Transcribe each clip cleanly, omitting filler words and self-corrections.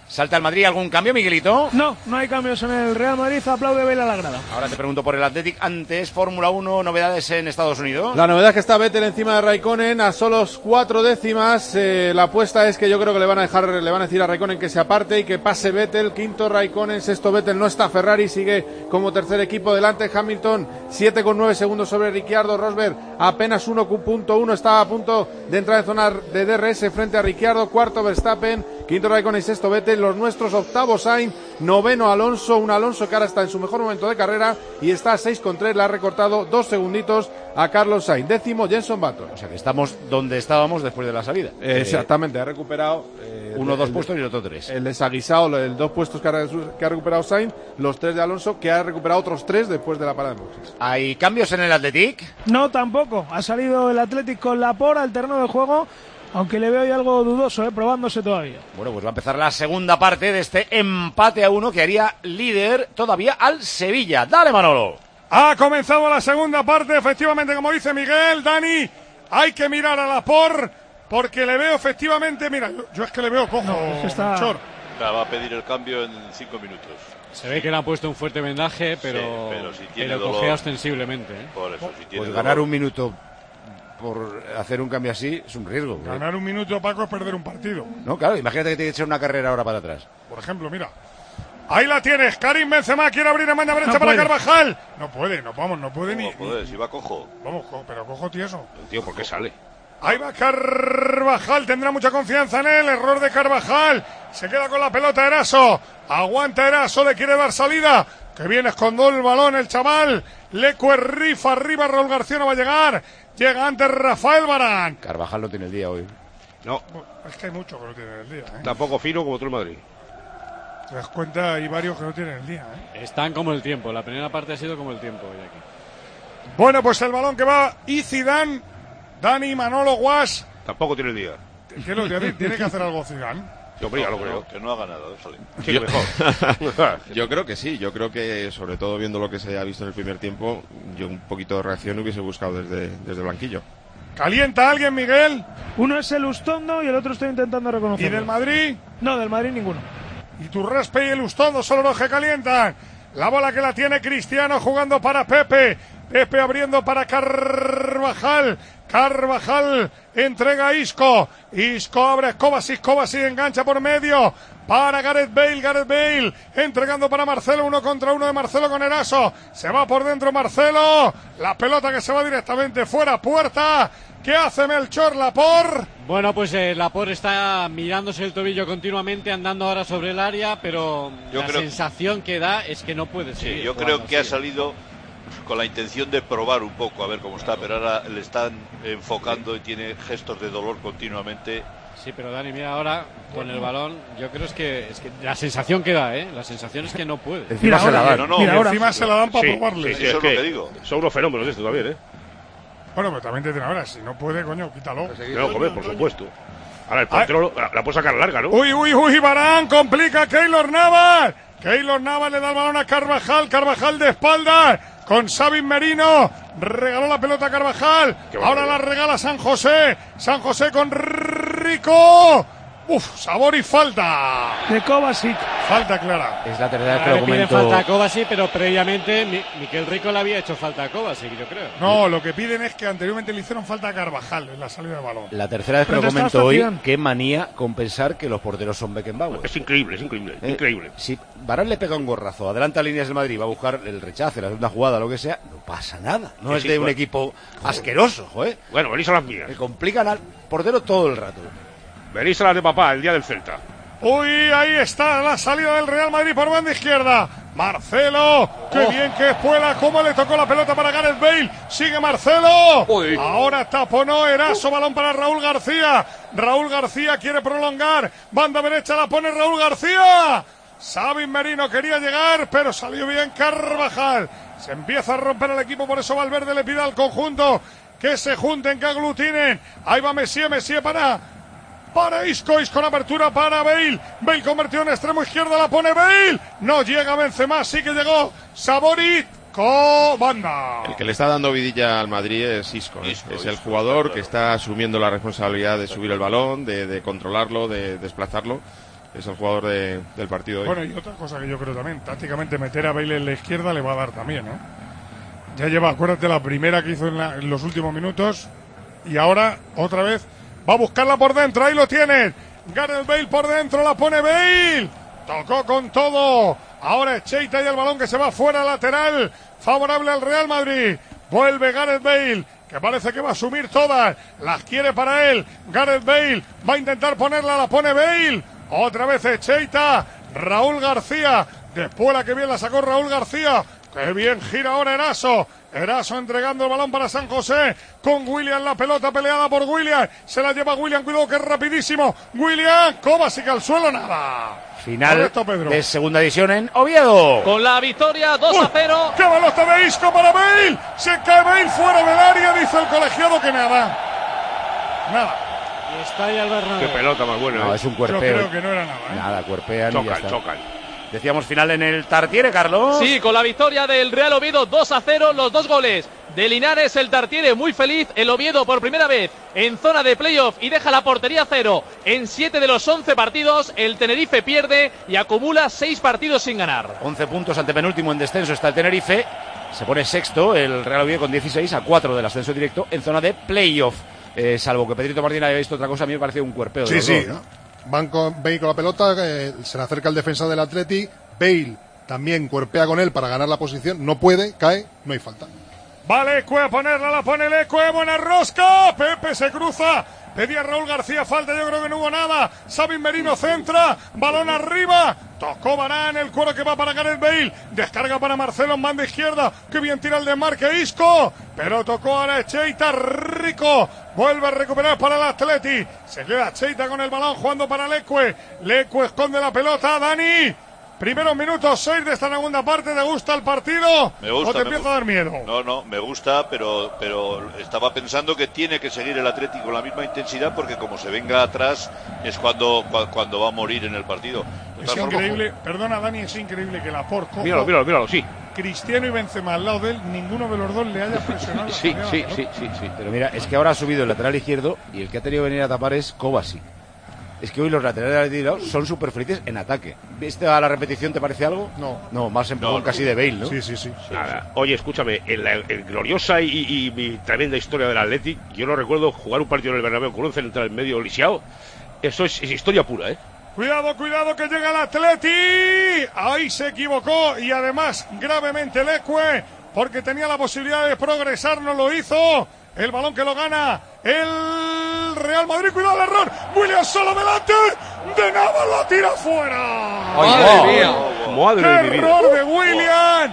¿Salta el Madrid algún cambio, Miguelito? No hay cambios en el Real Madrid, aplaude Bale a la grada. Ahora te pregunto por el Athletic. Antes, Fórmula 1, novedades en Estados Unidos. La novedad es que está Vettel encima de Raikkonen a solos 4 décimas. La apuesta es que yo creo que le van a decir a Raikkonen que se aparte y que pase Vettel. Quinto Raikkonen, sexto Vettel. No está Ferrari, sigue como tercer equipo delante Hamilton, 7,9 segundos sobre Ricciardo. Rosberg apenas 1,1, está a punto de entrar en zona de DRS frente a Ricciardo. Cuarto Verstappen, quinto Raikkonen, sexto Vettel. Los nuestros, octavo Sainz, noveno Alonso, un Alonso que ahora está en su mejor momento de carrera y está a 6,3, le ha recortado 2 segunditos a Carlos Sainz. Décimo Jenson Button. O sea que estamos donde estábamos después de la salida. Exactamente, ha recuperado uno, 2 puestos y el otro 3. El desaguisado, los 2 puestos que ha recuperado Sainz, los 3 de Alonso, que ha recuperado otros 3 después de la parada de boxes. ¿Hay cambios en el Athletic? No, tampoco. Ha salido el Athletic con Laporte al terreno de juego, aunque le veo ahí algo dudoso, probándose todavía. Bueno, pues va a empezar la segunda parte de este empate a 1 que haría líder todavía al Sevilla. Dale, Manolo. Ha comenzado la segunda parte, efectivamente, como dice Miguel, Dani, hay que mirar a Laporte, porque le veo efectivamente, mira, yo es que le veo cojo, no, es que está... Chor. Va a pedir el cambio en 5 minutos. Se ve que le han puesto un fuerte vendaje, pero, sí, si tiene dolor, cojea ostensiblemente. Por eso, si tiene pues ganar un minuto por hacer un cambio así es un riesgo. Ganar un minuto, Paco, es perder un partido. No, claro, imagínate que te echa una carrera ahora para atrás. Por ejemplo, mira. Ahí la tienes, Karim Benzema quiere abrir en banda derecha para Carvajal. No puede, no puede ni. No puede, si va cojo. Vamos, pero cojo tieso. El tío, ¿por qué sale? Ahí va Carvajal, tendrá mucha confianza en él, error de Carvajal. Se queda con la pelota Eraso. Aguanta Eraso, le quiere dar salida. Que viene escondió el balón el chaval. Le cuerrifa arriba, Raúl García no va a llegar. Llega antes Rafael Varane. Carvajal no tiene el día hoy. No. Es que hay mucho que no tienen el día, Tampoco fino como tú el Madrid. Te das cuenta, hay varios que no tienen el día, Están como el tiempo, la primera parte ha sido como el tiempo hoy aquí. Bueno, pues el balón que va y Zidane, Dani, Manolo, Guas. Tampoco tiene el día. ¿Qué lo tiene? ¿Tiene que hacer algo Zidane? Yo lo creo. Que no haga nada, déjale. Sí, mejor. Yo creo que sí, yo creo que sobre todo viendo lo que se ha visto en el primer tiempo, yo un poquito de reacción hubiese buscado desde el banquillo. ¿Calienta alguien, Miguel? Uno es el Ustondo y el otro estoy intentando reconocerlo. ¿Y del Madrid? No, del Madrid ninguno. Y Turrespe y el Ustondo son los que calientan. La bola que la tiene Cristiano jugando para Pepe. Pepe abriendo para Carvajal. Carvajal entrega a Isco. Isco abre Kovacic. Kovacic engancha por medio para Gareth Bale. Gareth Bale entregando para Marcelo. 1 contra 1 de Marcelo con Eraso. Se va por dentro Marcelo. La pelota que se va directamente fuera, puerta. ¿Qué hace Melchor Laporte? Bueno, pues Laporte está mirándose el tobillo continuamente, andando ahora sobre el área, pero la sensación que da es que no puede seguir. Sí, yo creo que ha salido con la intención de probar un poco a ver cómo está, pero ahora le están enfocando y tiene gestos de dolor continuamente. Sí, pero Dani, mira ahora con el balón, yo creo es que la sensación que da, la sensación es que no puede. Encima se la dan. Encima se la dan para probarle. Sí, eso es lo que digo. Son unos fenómenos estos también, Bueno, pero también te dicen ahora, si no puede, coño, quítalo. No, joder, por supuesto. Ahora el portero la puede sacar larga, ¿no? Uy, Varane complica a Keylor Navas. Keylor Navas le da el balón a Carvajal. Carvajal de espaldas con Sabin Merino. Regaló la pelota a Carvajal. Ahora la regala San José. San José con Rico. Sabor y falta. De Kovacic. Falta clara. Es la tercera vez que Le lo piden comento. falta a Kovacic, pero previamente Miquel Rico le había hecho falta a Kovacic, yo creo. No, lo que piden es que anteriormente le hicieron falta a Carvajal en la salida de balón. La tercera vez que lo comento hoy, qué manía con pensar que los porteros son Beckenbauer. Es increíble, increíble. Si Varane le pega un gorrazo, adelanta líneas del Madrid, va a buscar el rechace, la segunda jugada, lo que sea, no pasa nada. No es de un equipo asqueroso, joder. Bueno, venís a las mías. Me complican al portero todo el rato. Venís a las de papá, el día del Celta. Uy, ahí está la salida del Real Madrid por banda izquierda. Marcelo, qué bien que espuela, cómo le tocó la pelota para Gareth Bale. Sigue Marcelo. Uy. Ahora taponó Eraso, balón para Raúl García. Raúl García quiere prolongar. Banda derecha la pone Raúl García. Sabin Merino quería llegar, pero salió bien Carvajal. Se empieza a romper el equipo, por eso Valverde le pide al conjunto que se junten, que aglutinen. Ahí va Messi para Isco en apertura para Bale. Bale convertido en extremo izquierdo, la pone Bale. No llega Benzema, sí que llegó Saboric. Banda. El que le está dando vidilla al Madrid es Isco. Es el jugador que está asumiendo la responsabilidad de subir el balón, de controlarlo, de desplazarlo. es el jugador del partido hoy. Bueno, y otra cosa que yo creo también, tácticamente meter a Bale en la izquierda le va a dar también, ¿no? Ya lleva, acuérdate, la primera que hizo en los últimos minutos, y ahora, otra vez, va a buscarla por dentro, ahí lo tienes. Gareth Bale por dentro, la pone Bale. Tocó con todo. Ahora es Cheita y el balón que se va fuera lateral, favorable al Real Madrid. Vuelve Gareth Bale, que parece que va a asumir todas. Las quiere para él. Gareth Bale va a intentar ponerla, la pone Bale. Otra vez es Cheita. Raúl García. Después la que bien la sacó Raúl García. Qué bien gira ahora Eraso. Eraso entregando el balón para San José. Con William, la pelota peleada por William. Se la lleva William, cuidado que es rapidísimo. William, Kovacic al suelo, nada. Final esto, de segunda división en Oviedo. Con la victoria 2-0. ¡Qué balota de Isco para Bale! Se cae Bale fuera del área, dice el colegiado que nada. Nada. Y está ahí el Bernabéu. Qué pelota más buena. No, es un cuerpeo. Yo creo que no era nada, ¿eh? Nada, cuerpean y ya está. Chocan. Decíamos final en el Tartiere, Carlos. Sí, con la victoria del Real Oviedo 2-0, los 2 goles de Linares, el Tartiere muy feliz, el Oviedo por primera vez en zona de playoff y deja la portería 0 en 7 de los 11 partidos, el Tenerife pierde y acumula 6 partidos sin ganar. 11 puntos, antepenúltimo en descenso está el Tenerife, se pone sexto el Real Oviedo con 16 a 4 del ascenso directo en zona de playoff, salvo que Pedrito Martín haya visto otra cosa, a mí me parece un cuerpeo de los dos, ¿no? Bale con la pelota, se le acerca el defensa del Atleti, Bale también cuerpea con él para ganar la posición, no puede, cae, no hay falta. Vale, Ecue a ponerla, la pone el Ecue, buena rosca, Pepe se cruza, pedía Raúl García falta, yo creo que no hubo nada, Sabin Merino centra, balón arriba, tocó Varane, el cuero que va para Gareth Bale, descarga para Marcelo en banda izquierda, que bien tira el desmarque Isco, pero tocó ahora Cheita, rico, vuelve a recuperar para el Atleti, se queda Cheita con el balón jugando para Lecue esconde la pelota, Dani. Primeros minutos 6 de esta segunda parte, ¿te gusta el partido? Me gusta, ¿O te empieza a dar miedo? No, me gusta, pero estaba pensando que tiene que seguir el Atlético con la misma intensidad porque como se venga atrás es cuando va a morir en el partido. Es increíble, perdona Dani, es increíble que Laporte, Míralo, sí. Cristiano y Benzema al lado de él, ninguno de los dos le haya presionado. Sí. Pero mira, es que ahora ha subido el lateral izquierdo y el que ha tenido que venir a tapar es Kovacic. Es que hoy los laterales de Atleti son súper felices en ataque. ¿Viste a la repetición? ¿Te parece algo? No, más empujón casi de Bale, ¿no? Sí. Nada. Oye, escúchame, en la gloriosa y tremenda historia del Athletic, yo no recuerdo jugar un partido en el Bernabéu con un central medio lisiado. Eso es historia pura, ¿eh? Cuidado que llega el Atleti. Ahí se equivocó y además gravemente Lecue, porque tenía la posibilidad de progresar, no lo hizo. El balón que lo gana el Real Madrid, cuidado el error, William solo delante, de Navas la tira fuera. ¡Madre mía! ¡Madre mía! Error de William,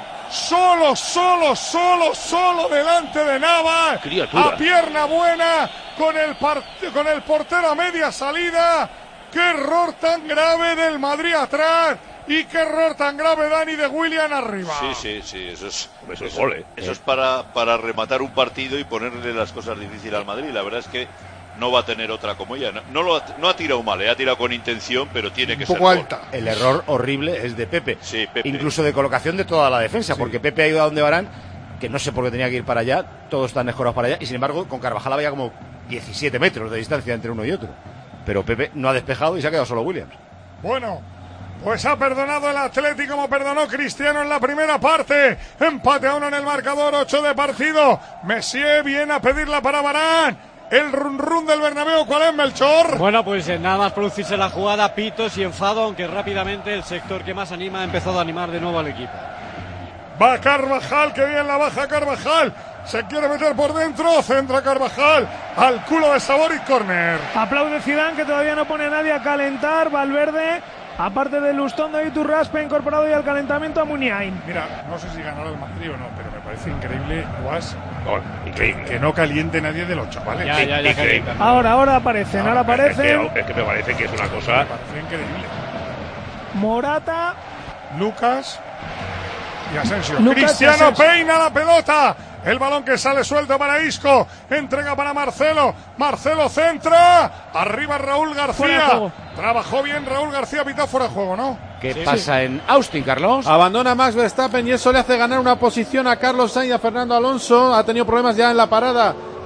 solo delante de Navas, criatura. A pierna buena, con el portero a media salida. ¡Qué error tan grave del Madrid atrás! Y qué error tan grave, Dani, de William arriba. Sí, eso es gol, ¿eh? Eso es para rematar un partido y ponerle las cosas difíciles al Madrid. La verdad es que no va a tener otra como ella. No ha tirado mal, ha tirado con intención, pero tiene que ser un poco alta. El error horrible es de Pepe. Sí, Pepe. Incluso de colocación de toda la defensa, porque Pepe ha ido a donde Varane, que no sé por qué tenía que ir para allá, todos están escorados para allá, y sin embargo con Carvajal había como 17 metros de distancia entre uno y otro. Pero Pepe no ha despejado y se ha quedado solo Williams. Bueno, pues ha perdonado el Atlético como perdonó Cristiano en la primera parte. Empate a 1 en el marcador, 8 de partido. Messier viene a pedirla para Varane. El run del Bernabéu, ¿cuál es, Melchor? Bueno, pues nada más producirse la jugada, pitos y enfado, aunque rápidamente el sector que más anima ha empezado a animar de nuevo al equipo. Va Carvajal, que bien la baja Carvajal. Se quiere meter por dentro, centra Carvajal al culo de Sabor y córner. Aplaude Zidane, que todavía no pone a nadie a calentar. Valverde, aparte de Lustón, de Iturraspe, incorporado ya al calentamiento a Muniain. Mira, no sé si ganará el Madrid o no, pero me parece increíble, Guas, increíble. Que no caliente nadie de los chavales. Ya. Ahora aparecen. Es que me parece que es una cosa. Me parece increíble. Morata, Lucas y Asensio. Cristiano peina la pelota. El balón que sale suelto para Isco. Entrega para Marcelo. Marcelo centra. Arriba Raúl García. Trabajó bien Raúl García. Pitó fuera de juego, ¿no? ¿Qué pasa en Austin, Carlos? Abandona Max Verstappen y eso le hace ganar una posición a Carlos Sainz y a Fernando Alonso. Ha tenido problemas ya en la parada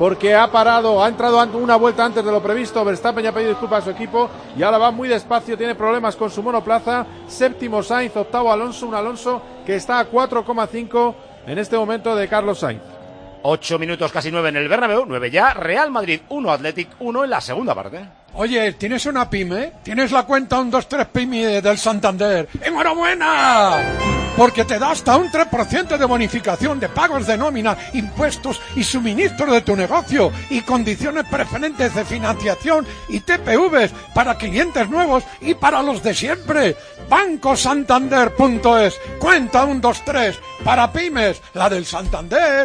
porque ha entrado una vuelta antes de lo previsto. Verstappen ya ha pedido disculpas a su equipo y ahora va muy despacio, tiene problemas con su monoplaza. Séptimo Sainz, octavo Alonso, un Alonso que está a 4,5 en este momento de Carlos Sainz. 8 minutos, casi 9 en el Bernabéu, 9 ya, Real Madrid 1, Athletic 1 en la segunda parte. Oye, ¿tienes una pyme? ¿Tienes la cuenta 123 PYME del Santander? ¡Enhorabuena! Porque te da hasta un 3% de bonificación de pagos de nómina, impuestos y suministros de tu negocio y condiciones preferentes de financiación y TPVs para clientes nuevos y para los de siempre. BancoSantander.es. Cuenta 123 para pymes, la del Santander.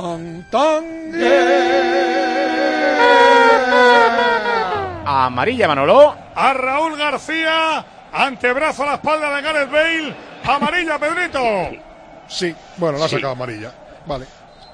Amarilla, Manolo. A Raúl García, antebrazo a la espalda de Gareth Bale. Amarilla, Pedrito. Sí, bueno, la ha sacado amarilla. Vale.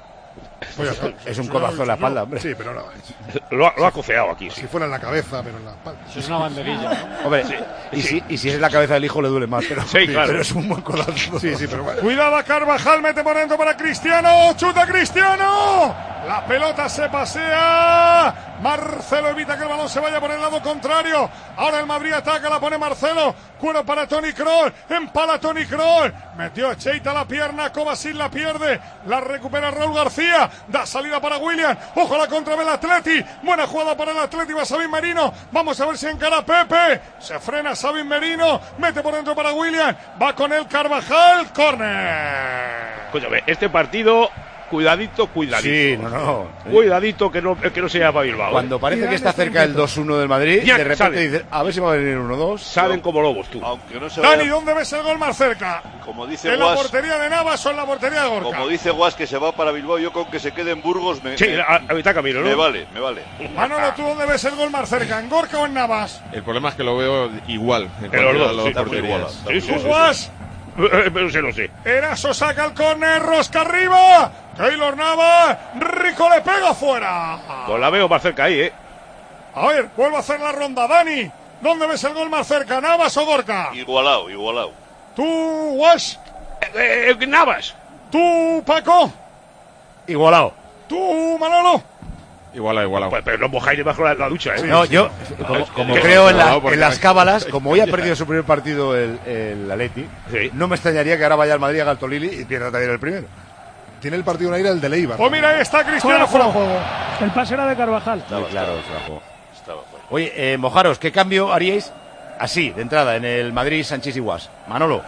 Es un codazo en la espalda, hombre. Sí, pero no. Lo ha coceado aquí. Si fuera en la cabeza, pero en la espalda. Eso es una banderilla, ¿no? Hombre, sí. Y si es la cabeza del hijo le duele más, pero, sí, claro. Pero es un buen codazo. Sí, pero bueno. Cuidado a Carvajal, mete por dentro para Cristiano. ¡Chuta Cristiano! La pelota se pasea. Marcelo evita que el balón se vaya por el lado contrario. Ahora el Madrid ataca, la pone Marcelo. Cuero para Toni Kroos. Empala Toni Kroos. Metió Cheita la pierna. Kovacic la pierde. La recupera Raúl García. Da salida para William. Ojo a la contra del Atleti. Buena jugada para el Atleti. Va Sabin Merino. Vamos a ver si encara Pepe. Se frena Sabin Merino. Mete por dentro para William. Va con el Carvajal. Córner. Escúchame, este partido... Cuidadito. Sí, no. Cuidadito que no se llama Bilbao. Cuando parece que está cerca el 2-1 del Madrid, ya de repente dice, a ver si va a venir 1-2. Salen como lobos, tú. Aunque no se Dani, ¿dónde ves el gol más cerca? Como dice ¿En Guas, la portería de Navas o en la portería de Gorka? Como dice Guas que se va para Bilbao, yo con que se quede en Burgos a mitad camino, ¿no? Me vale. Manolo, ¿tú dónde ves el gol más cerca? ¿En Gorka o en Navas? El problema es que lo veo igual. En los dos, porterías. Sí. Guas? Pero se lo sé. Eraso saca el córner, rosca arriba. Keylor Navas, Rico le pega fuera. Pues la veo más cerca ahí, A ver, vuelvo a hacer la ronda. Dani, ¿dónde ves el gol más cerca, Navas o Gorka? Igualado. ¿Tú, Wash? Navas. ¿Tú, Paco? Igualado. ¿Tú, Manolo? Igualado. Pues, pero no mojáis debajo de la ducha, ¿eh? No, yo, como creo en las cábalas, como hoy ha perdido su primer partido el Atleti, no me extrañaría que ahora vaya al Madrid a Galtolili y pierda también el primero. Tiene el partido en aire el de Leibar. Pues mira, ahí está Cristiano fuera de juego. El pase era de Carvajal. Claro, se la jugó. Oye, mojaros, ¿qué cambio haríais así, de entrada, en el Madrid Sánchez y Guas? Manolo.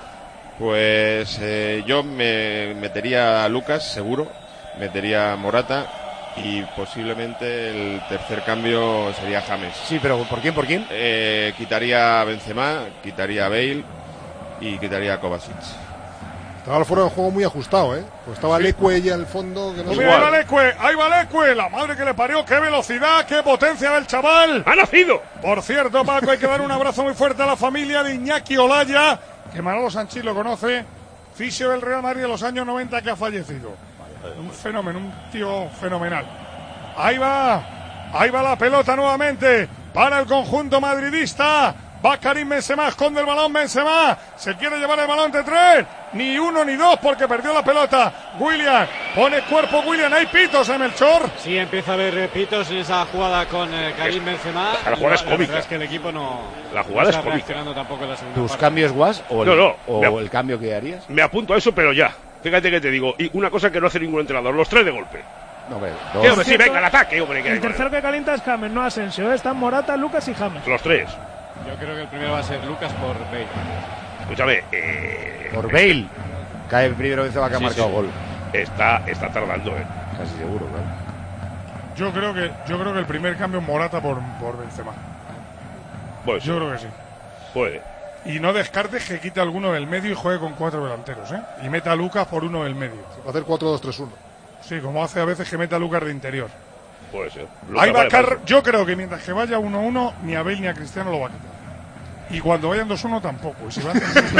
Pues yo me metería a Lucas, seguro. Metería a Morata. Y posiblemente el tercer cambio sería James. Sí, pero ¿por quién? Quitaría a Benzema, quitaría a Bale y quitaría a Kovacic. Estaba el fuera de juego muy ajustado, ¿eh? Pues estaba Leque ya al fondo. Que no mira, ahí va Leque, la madre que le parió, qué velocidad, qué potencia del chaval. ¡Ha nacido! Por cierto, Paco, hay que dar un abrazo muy fuerte a la familia de Iñaki Olaya, que Manolo Sanchís lo conoce, fisio del Real Madrid de los años 90 que ha fallecido. Un fenómeno, un tío fenomenal. Ahí va la pelota nuevamente para el conjunto madridista. Va Karim Benzema, esconde el balón Benzema. Se quiere llevar el balón entre tres. Ni uno ni dos porque perdió la pelota. William, pone cuerpo William. Hay pitos en Melchor. Sí, empieza a haber pitos en esa jugada con Karim Benzema. La jugada es cómica. La verdad es que el equipo no está reaccionando tampoco en la segunda ¿Tus parte. cambios, Guas? ¿O el cambio que harías? Me apunto a eso, pero ya. Fíjate que te digo. Y una cosa que no hace ningún entrenador. Los tres de golpe. No, hombre, hombre, sí, venga, el ataque, hombre. El tercero que calienta es James, no Asensio. Están Morata, Lucas y James. Los tres. Yo creo que el primero va a ser Lucas por Bale. Escúchame. Por Bale. Cae primero Benzema que ha marcado gol. Está tardando, Casi seguro, claro. Yo creo que el primer cambio Morata por Benzema. Pues yo creo que sí. Puede. Y no descartes que quite alguno del medio y juegue con 4 delanteros, ¿eh? Y meta a Lucas por uno del medio. Va a hacer 4-2-3-1. Sí, como hace a veces que meta a Lucas de interior. Puede ser. Ahí va yo creo que mientras que vaya 1-1, ni a Bale ni a Cristiano lo va a quitar. Y cuando vayan 2-1 tampoco. Y si van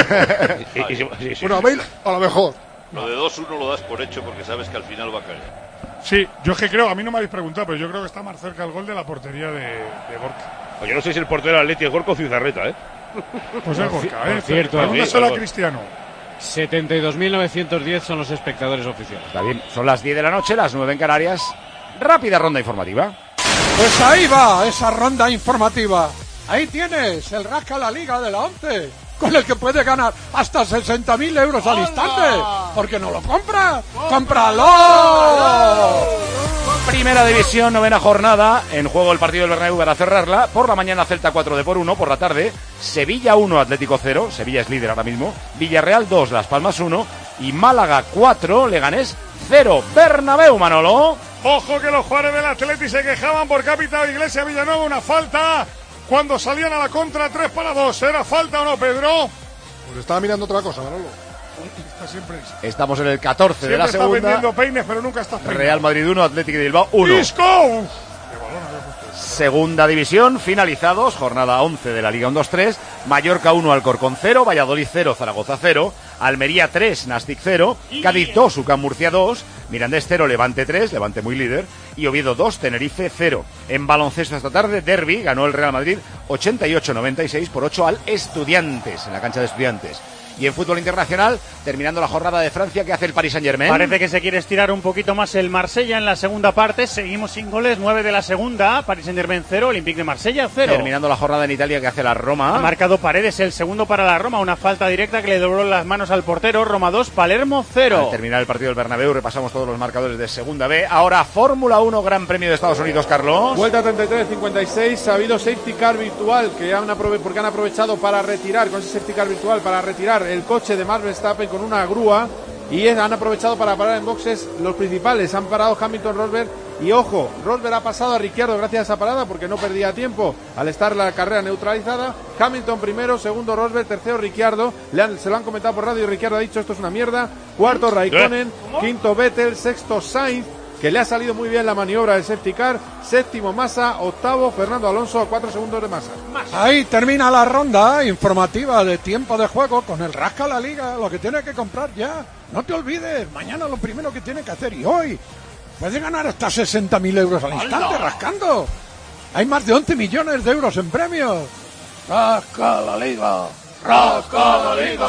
Bueno, a Bale a lo mejor. Lo de 2-1 lo das por hecho porque sabes que al final va a caer. Sí, yo es que creo, a mí no me habéis preguntado, pero yo creo que está más cerca el gol de la portería de Gorka. Yo no sé si el portero del Atleti es Gorka o Zizarreta, Pues es Gorka, Por cierto, pregúntaselo a Cristiano. 72.910 son los espectadores oficiales. Está bien, son las 10 de la noche, las 9 en Canarias. rápida ronda informativa. Pues ahí va esa ronda informativa. Ahí tienes el Rasca la Liga de la 11, con el que puedes ganar hasta 60.000 euros al instante. ¿Por qué no lo compras? ¡Cómpralo! Primera división, 9ª jornada, en juego el partido del Bernabéu para cerrarla. Por la mañana Celta 4 de por 1, por la tarde Sevilla 1, Atlético 0, Sevilla es líder ahora mismo, Villarreal 2, Las Palmas 1 y Málaga 4, Leganés 0. Bernabéu, Manolo. Ojo que los jugadores del Atleti se quejaban porque ha pitado Iglesias Villanueva una falta cuando salían a la contra 3-2. ¿Era falta o no, Pedro? Pues estaba mirando otra cosa, Manolo. Estamos en el 14 siempre de la segunda. Está vendiendo peines, pero nunca está peinado. Real Madrid 1, Atlético de Bilbao 1. ¡Isco! Segunda división, finalizados, jornada 11 de la Liga 1-2-3, Mallorca 1, Alcorcón 0, Valladolid 0, Zaragoza 0, Almería 3, Nastic 0, Cádiz 2, UCAM Murcia 2, Mirandés 0, Levante 3, Levante muy líder, y Oviedo 2, Tenerife 0. En baloncesto esta tarde, derbi, ganó el Real Madrid 88-96 por 8 al Estudiantes, en la cancha de Estudiantes. Y en fútbol internacional, terminando la jornada de Francia, ¿qué hace el Paris Saint-Germain? Parece que se quiere estirar un poquito más el Marsella en la segunda parte. Seguimos sin goles, 9 de la segunda. Paris Saint-Germain 0, Olympique de Marsella 0. Terminando la jornada en Italia, ¿qué hace la Roma? Ha marcado Paredes el segundo para la Roma. Una falta directa que le dobló las manos al portero. Roma 2, Palermo 0. Al terminar el partido del Bernabéu, repasamos todos los marcadores de segunda B. Ahora Fórmula 1, Gran Premio de Estados Unidos, Carlos. Vuelta 33-56, ha habido safety car virtual porque han aprovechado para retirar, con ese safety car virtual, para retirar el coche de Max Verstappen con una grúa y han aprovechado para parar en boxes los principales. Han parado Hamilton, Rosberg y ojo, Rosberg ha pasado a Ricciardo gracias a esa parada porque no perdía tiempo al estar la carrera neutralizada. Hamilton primero, segundo Rosberg, tercero Ricciardo, se lo han comentado por radio y Ricciardo ha dicho esto es una mierda. Cuarto Raikkonen, quinto Vettel, sexto Sainz, que le ha salido muy bien la maniobra del safety car, séptimo Massa, octavo Fernando Alonso a 4 segundos de Massa. Ahí termina la ronda informativa de tiempo de juego con el Rasca la Liga, lo que tienes que comprar ya. No te olvides, mañana lo primero que tienes que hacer y hoy puedes ganar hasta 60.000 euros al instante rascando. Hay más de 11 millones de euros en premios. Rasca la Liga. ¡Rasca la Liga!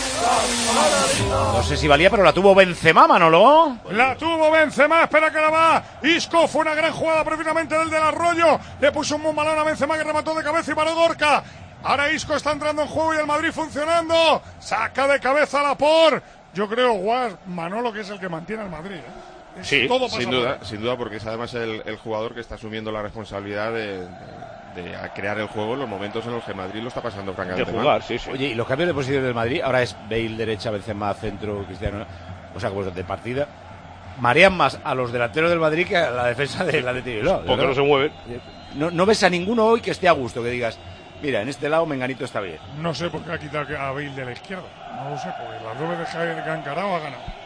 No sé si valía, pero la tuvo Benzema, Manolo. La tuvo Benzema, espera que la va. Isco, fue una gran jugada precisamente del Arroyo. Le puso un buen balón a Benzema que remató de cabeza y paró Gorka. Ahora Isco está entrando en juego y el Madrid funcionando. Saca de cabeza a Laporte. Yo creo, Manolo, que es el que mantiene al Madrid. Sí, sin duda, porque es además el jugador que está asumiendo la responsabilidad de crear el juego en los momentos en los que Madrid lo está pasando francamente de jugar, mal. Sí. Oye, y los cambios de posición del Madrid, ahora es Bale derecha, Benzema centro, Cristiano, o sea, como de partida, marean más a los delanteros del Madrid que a la defensa del Athletic Bilbao. Porque no se mueven. No ves a ninguno hoy que esté a gusto, que digas, mira, en este lado Menganito está bien. No sé por qué ha quitado a Bale de la izquierda, no lo sé, porque las 9 de Javier Cancarao ha ganado.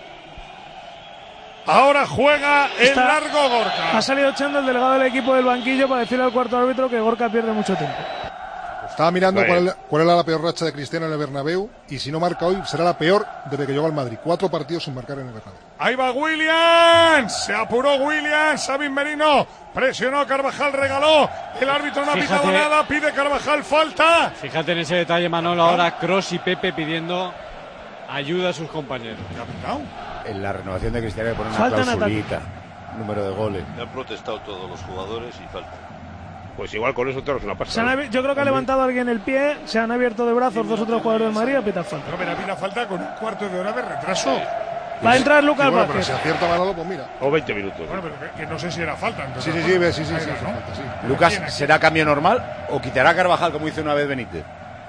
Ahora juega el largo Gorka. Ha salido echando el delegado del equipo del banquillo para decirle al cuarto árbitro que Gorka pierde mucho tiempo. Estaba mirando cuál era la peor racha de Cristiano en el Bernabéu y si no marca hoy será la peor desde que llegó al Madrid. 4 partidos sin marcar en el Bernabéu. Ahí va Williams, se apuró Williams, Sabin Merino presionó, Carvajal regaló, el árbitro no ha pitado nada, pide Carvajal falta. Fíjate en ese detalle, Manolo, ahora Kroos y Pepe pidiendo ayuda a sus compañeros. ¿Qué ha pitado? En la renovación de Cristiano le ponen una clausulita, número de goles. Le han protestado todos los jugadores y falta. Pues igual con eso te lo pasa. Yo creo que ha levantado alguien el pie, se han abierto de brazos 2 o 3 jugadores del Madrid a pitar falta. No, pero pita falta con un cuarto de hora de retraso. Va a entrar Lucas Vázquez. Pero si acierta Manolo, pues mira. O 20 minutos. Bueno, pero que no sé si era falta. Sí. Lucas, ¿será cambio normal o quitará a Carvajal como hizo una vez Benítez?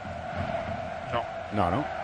No.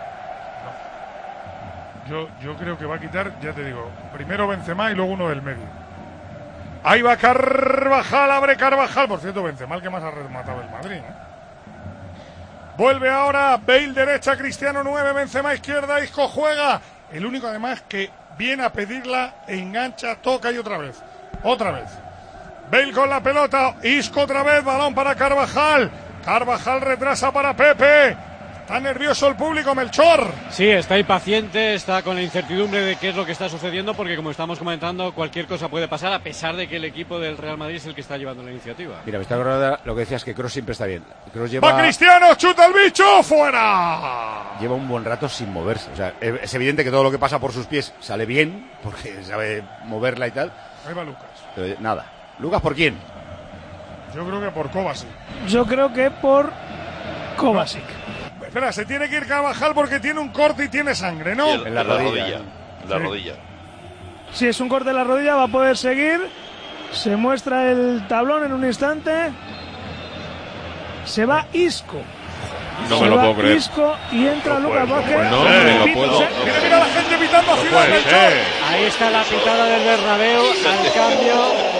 Yo creo que va a quitar, ya te digo, primero Benzema y luego uno del medio. Ahí va Carvajal, abre Carvajal. Por cierto, Benzema el que más ha rematado el Madrid, Vuelve ahora Bale derecha, Cristiano 9, Benzema izquierda, Isco juega. El único además que viene a pedirla, engancha, toca y otra vez. Bale con la pelota, Isco otra vez, balón para Carvajal. Carvajal retrasa para Pepe. Está nervioso el público, Melchor. Sí, está impaciente, está con la incertidumbre de qué es lo que está sucediendo, porque como estamos comentando, cualquier cosa puede pasar, a pesar de que el equipo del Real Madrid es el que está llevando la iniciativa. Mira, me está acordando lo que decías, que Kroos siempre está bien. Kroos lleva... ¡Va Cristiano! ¡Chuta el bicho! ¡Fuera! Lleva un buen rato sin moverse. O sea, es evidente que todo lo que pasa por sus pies sale bien, porque sabe moverla y tal. Ahí va Lucas. Pero nada. Lucas, ¿por quién? Yo creo que por Kovacic. Yo creo que por Kovacic. Espera, se tiene que ir Carvajal porque tiene un corte y tiene sangre, ¿no? En la rodilla. La rodilla. Si es un corte de la rodilla, va a poder seguir. Se muestra el tablón en un instante. Se va Isco. No me lo puedo creer. Isco y entra Lucas Vázquez. Pues no me lo puedo. Mira la gente pitando a Ciudad Melchor. Ahí está la pitada del Bernabéu. Al cambio,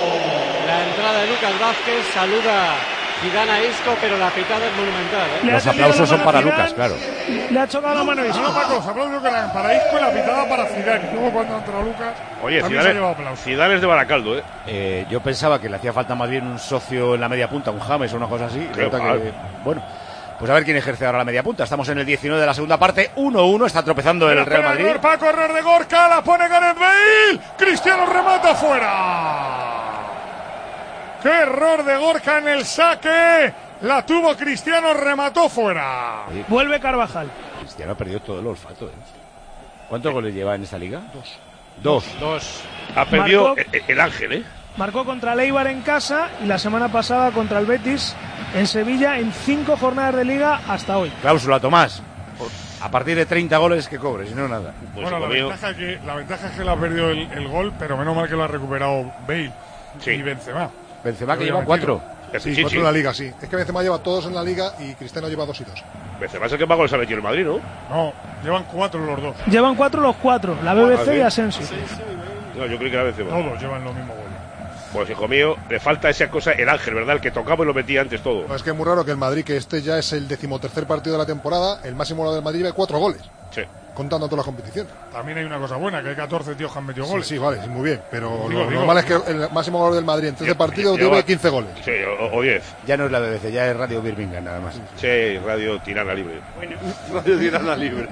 la entrada de Lucas Vázquez. Saluda Zidane a Isco, pero la pitada es monumental, ¿eh? Los aplausos son para Lucas, claro. Le ha chocado la mano a Isco. No, Paco, los aplausos que eran para Isco y la pitada para Zidane. Luego cuando entra Lucas, Oye, también se ha llevado aplausos. Zidane es de Baracaldo, Yo pensaba que le hacía falta más bien un socio en la media punta, un James o una cosa así. Resulta que, bueno, pues a ver quién ejerce ahora la media punta. Estamos en el 19 de la segunda parte, 1-1, está tropezando el Real Madrid. Error, Paco, error de Gorka, la pone Gareth Bale. Cristiano remata fuera. ¡Qué error de Gorka en el saque! La tuvo Cristiano, remató fuera. Vuelve Carvajal. Cristiano ha perdido todo el olfato, ¿Cuántos goles lleva en esta liga? Dos. Ha perdido Marcó- el Ángel, Marcó contra el Eibar en casa y la semana pasada contra el Betis en Sevilla en 5 jornadas de liga hasta hoy. Cláusula, Tomás. A partir de 30 goles que cobre, si no nada. Pues Bueno, la ventaja es que le ha perdido el gol, pero menos mal que lo ha recuperado Bale y Benzema. Benzema que lleva 4. Sí, 4 en la liga, sí. Es que Benzema lleva todos en la liga y Cristiano lleva 2 y 2. Benzema es el que más goles ha metido el Madrid, ¿no? No, llevan 4 los dos. Llevan 4 los 4, la BBC y Asensio. No, yo creo que era Benzema. Todos llevan los mismos goles. Pues hijo mío, le falta esa cosa, el Ángel, ¿verdad? El que tocaba y lo metía antes todo. No, es que es muy raro que el Madrid, que este ya es el 13º partido de la temporada, el máximo goleador del Madrid lleva 4 goles. Sí. Contando todas las competiciones. También hay una cosa buena, que hay 14 tíos que han metido goles. Sí, vale, sí, muy bien. Pero Digo, lo normal es que el máximo goleador del Madrid en 13 partidos lleva- lleve 15 goles. Sí, o 10. Ya no es la BBC, ya es Radio Birmingham nada más. Sí, Radio Tirana Libre. Radio Tirana Libre.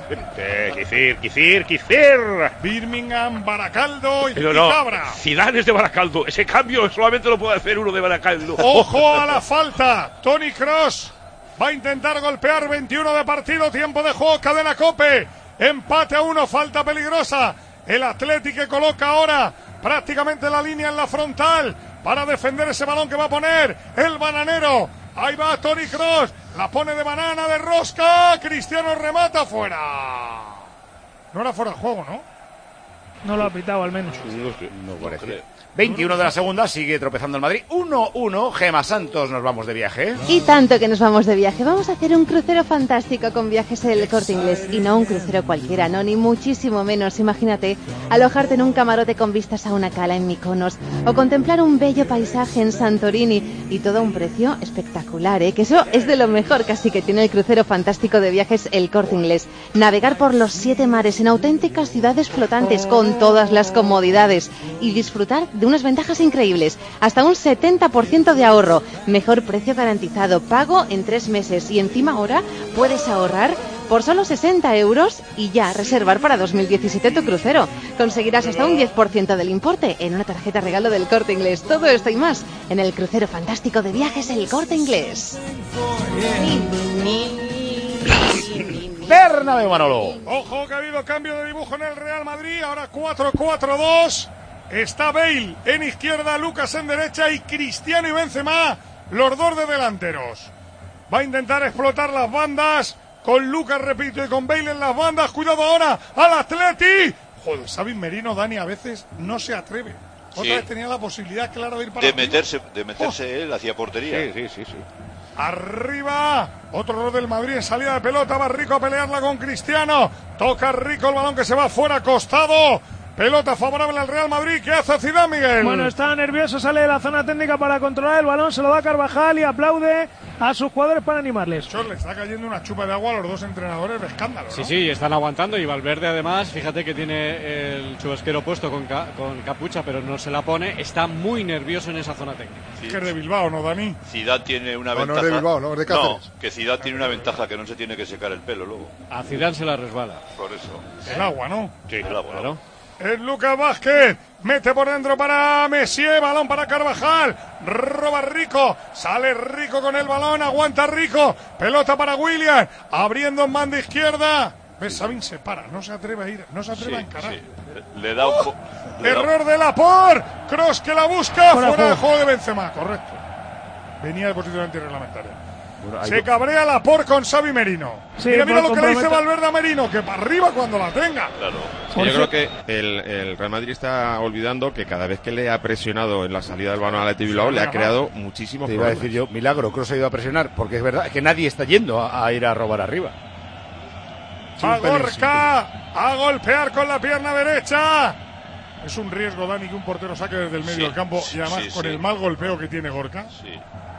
Kicir. Birmingham, Baracaldo y Pero no, Cabra. Zidane es de Baracaldo. Ese cambio solamente lo puede hacer uno de Baracaldo. ¡Ojo a la falta! Toni Kroos va a intentar golpear. 21 de partido, tiempo de juego, cadena COPE. Empate a 1, falta peligrosa. El Athletic que coloca ahora prácticamente la línea en la frontal para defender ese balón que va a poner el bananero. Ahí va Toni Kroos, la pone de banana, de rosca. Cristiano remata fuera. No era fuera de juego, ¿no? No lo ha pitado al menos. No parece. 21 de la segunda, sigue tropezando el Madrid. 1-1, Gema Santos, nos vamos de viaje. Y tanto que nos vamos de viaje. Vamos a hacer un crucero fantástico con Viajes El Corte Inglés. Y no un crucero cualquiera, no, ni muchísimo menos. Imagínate alojarte en un camarote con vistas a una cala en Mykonos o contemplar un bello paisaje en Santorini. Y todo a un precio espectacular, que eso es de lo mejor casi que tiene el crucero fantástico de Viajes El Corte Inglés. Navegar por los 7 mares en auténticas ciudades flotantes con todas las comodidades y disfrutar de unas ventajas increíbles, hasta un 70% de ahorro, mejor precio garantizado, pago en 3 meses y encima ahora puedes ahorrar por solo 60 euros y ya reservar para 2017 tu crucero. Conseguirás hasta un 10% del importe en una tarjeta regalo del Corte Inglés. Todo esto y más en el crucero fantástico de Viajes El Corte Inglés. Bernabéu, Manolo. Ojo que ha habido cambio de dibujo en el Real Madrid. Ahora 4-4-2. Está Bale en izquierda, Lucas en derecha y Cristiano y Benzema, los dos de delanteros. Va a intentar explotar las bandas con Lucas, repito, y con Bale en las bandas. Cuidado ahora al Atleti. Joder, Xavi Merino, Dani, a veces no se atreve. Otra vez tenía la posibilidad, claro, de ir para de meterse él hacia portería. Sí. Arriba, otro error del Madrid en salida de pelota. Va Rico a pelearla con Cristiano. Toca Rico el balón que se va fuera, costado. Pelota favorable al Real Madrid. ¿Qué hace Zidane, Miguel? Bueno, está nervioso, sale de la zona técnica para controlar el balón, se lo da Carvajal y aplaude a sus jugadores para animarles. Le está cayendo una chupa de agua a los dos entrenadores de escándalo, ¿no? Sí, están aguantando y Valverde además, fíjate que tiene el chubasquero puesto con capucha, pero no se la pone, está muy nervioso en esa zona técnica. Sí. Que es de Bilbao, ¿no, Dani? Zidane tiene una ventaja. No es de Bilbao, no, es de Cáceres. No, que Zidane tiene una ventaja, que no se tiene que secar el pelo luego. A Zidane se la resbala. Por eso. El agua, ¿no? Sí, el agua, claro. Es Lucas Vázquez, mete por dentro para Messier, balón para Carvajal, roba Rico, sale Rico con el balón, aguanta Rico, pelota para William, abriendo en banda izquierda. ¿Ves? Sabin se para, no se atreve a ir, no se atreve a encarar. Le da Error de Laporte. Cross que la busca. Fuera Fuera de juego. juego de Benzema. Correcto. Venía de posición antirreglamentaria. Bueno, Se cabrea Laporte con Xavi Merino. Sí, mira por lo que le dice comprometer. Valverde a Merino, que para arriba cuando la tenga. Claro. Sí, yo creo que el Real Madrid está olvidando que cada vez que le ha presionado en la salida del balón al Athletic Bilbao le ha creado muchísimos Te iba a problemas. decir yo, milagro, Kroos ha ido a presionar, porque es verdad que nadie está yendo a ir a robar arriba. Va Gorka a golpear con la pierna derecha. Es un riesgo, Dani, que un portero saque desde el medio Sí, del campo y además sí, con sí. el mal golpeo que tiene Gorka. Sí.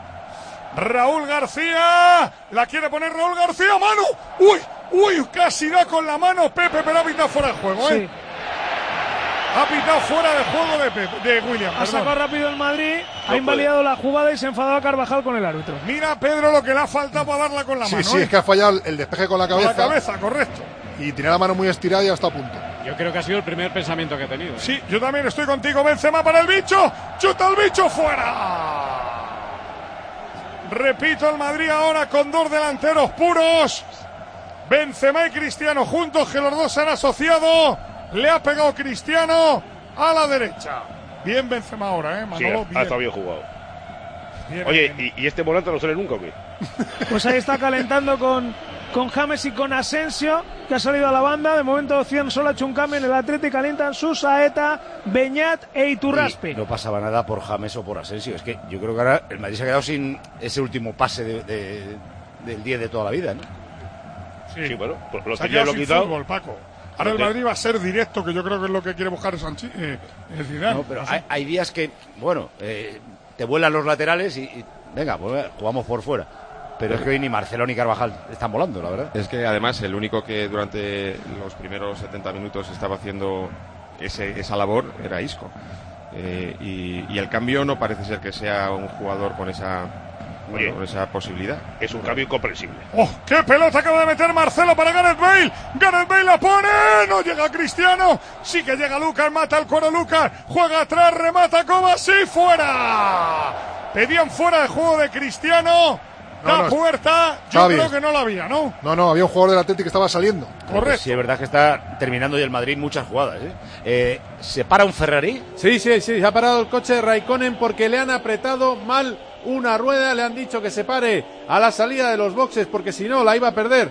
Raúl García, la quiere poner Raúl García, mano. Uy, casi da con la mano Pepe, pero ha pitado fuera de juego, Sí. Ha pitado fuera de juego de Pepe, de William. Ha sacado Perdón. rápido el Madrid, ha puede. invalidado la jugada y se enfadó a Carvajal con el árbitro. Mira, Pedro, lo que le ha faltado para darla con la Sí, mano. sí, es que ha fallado el despeje con la Con cabeza. la cabeza, correcto. Y tiene la mano muy estirada y hasta a punto. Yo creo que ha sido el primer pensamiento que he tenido. Sí, yo también estoy contigo. Benzema para el bicho. Chuta el bicho fuera. Repito, el Madrid ahora con dos delanteros puros. Benzema y Cristiano juntos, que los dos se han asociado. Le ha pegado Cristiano a la derecha. Bien Benzema ahora, Sí, Manolo, ha bien. estado bien jugado. Bien, Oye, bien. ¿y este Morata no sale nunca o qué? Pues ahí está calentando con James y con Asensio, que ha salido a la banda. De momento Cian solo ha hecho un cambio en el Atleti, calientan Susaeta, Beñat e Iturraspe. Y no pasaba nada por James o por Asensio. Es que yo creo que ahora el Madrid se ha quedado sin ese último pase del 10 de toda la vida, ¿no? Sí, bueno, pues lo Se ha tenía quedado lo sin quitado. fútbol, Paco. Ahora el Madrid va a ser directo, que yo creo que es lo que quiere buscar Zidane. No, pero hay días que, bueno, te vuelan los laterales y venga, pues jugamos por fuera. Pero es que hoy ni Marcelo ni Carvajal están volando, la verdad. Es que además el único que durante los primeros 70 minutos estaba haciendo esa labor era Isco. Y el cambio no parece ser que sea un jugador con esa posibilidad. Es un cambio incomprensible. ¡Oh, qué pelota acaba de meter Marcelo para Gareth Bale! ¡Gareth Bale la pone! ¡No llega Cristiano! Sí que llega Lucas, mata el cuero Lucas. Juega atrás, remata Kovacic, ¡fuera! Pedían fuera de juego de Cristiano. Da puerta. Yo creo que no la había, ¿no? No, había un jugador del Atlético que estaba saliendo. Correcto. Sí, es verdad que está terminando ya el Madrid muchas jugadas, ¿Se para un Ferrari? Sí, se ha parado el coche de Raikkonen porque le han apretado mal una rueda, le han dicho que se pare a la salida de los boxes porque si no la iba a perder.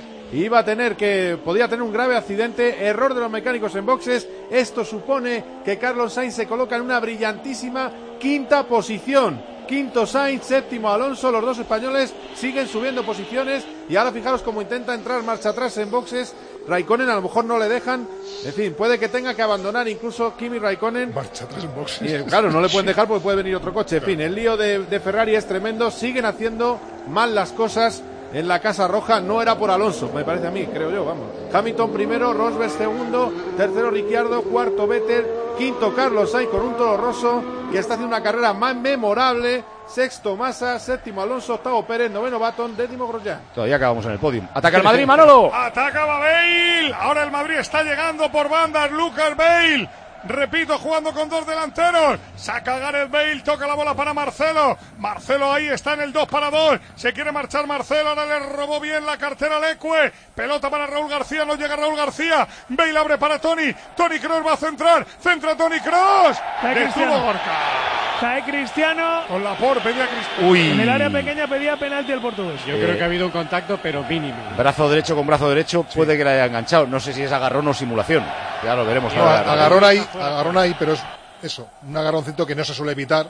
Podía tener un grave accidente, error de los mecánicos en boxes. Esto supone que Carlos Sainz se coloca en una brillantísima quinta posición. Quinto Sainz, séptimo Alonso, los dos españoles siguen subiendo posiciones y ahora fijaros cómo intenta entrar marcha atrás en boxes. Raikkonen a lo mejor no le dejan, en fin, puede que tenga que abandonar incluso Kimi Raikkonen. Marcha atrás en boxes. Y, claro, no le pueden dejar porque puede venir otro coche. En fin, el lío de Ferrari es tremendo, siguen haciendo mal las cosas en la Casa Roja. No era por Alonso, me parece a mí, creo yo, vamos. Hamilton primero, Rosberg segundo, tercero Ricciardo, cuarto Vettel, quinto Carlos Sainz con un Toro Rosso que está haciendo una carrera más memorable, sexto Massa, séptimo Alonso, octavo Pérez, noveno Baton, décimo Grosjean. Todavía acabamos en el podio. ¡Ataca el Madrid, Manolo! Atacaba Bale. Ahora el Madrid está llegando por bandas. Lucas Bale. Repito, jugando con dos delanteros. Saca Gareth Bale, toca la bola para Marcelo. Marcelo ahí está en el 2-2. Se quiere marchar Marcelo, ahora le robó bien la cartera al Ecue. Pelota para Raúl García, no llega Raúl García. Bale abre para Toni. Toni Kroos va a centrar. Centra Toni Kroos. Detuvo Gorka. Cae Cristiano. Con Laporte pedía Cristiano. En el área pequeña pedía penalti el portugués. Yo creo que ha habido un contacto, pero mínimo. Brazo derecho con brazo derecho, puede que le haya enganchado. No sé si es agarrón o simulación. Ya lo veremos. No, agarrón ahí, pero es eso, un agarroncito que no se suele evitar,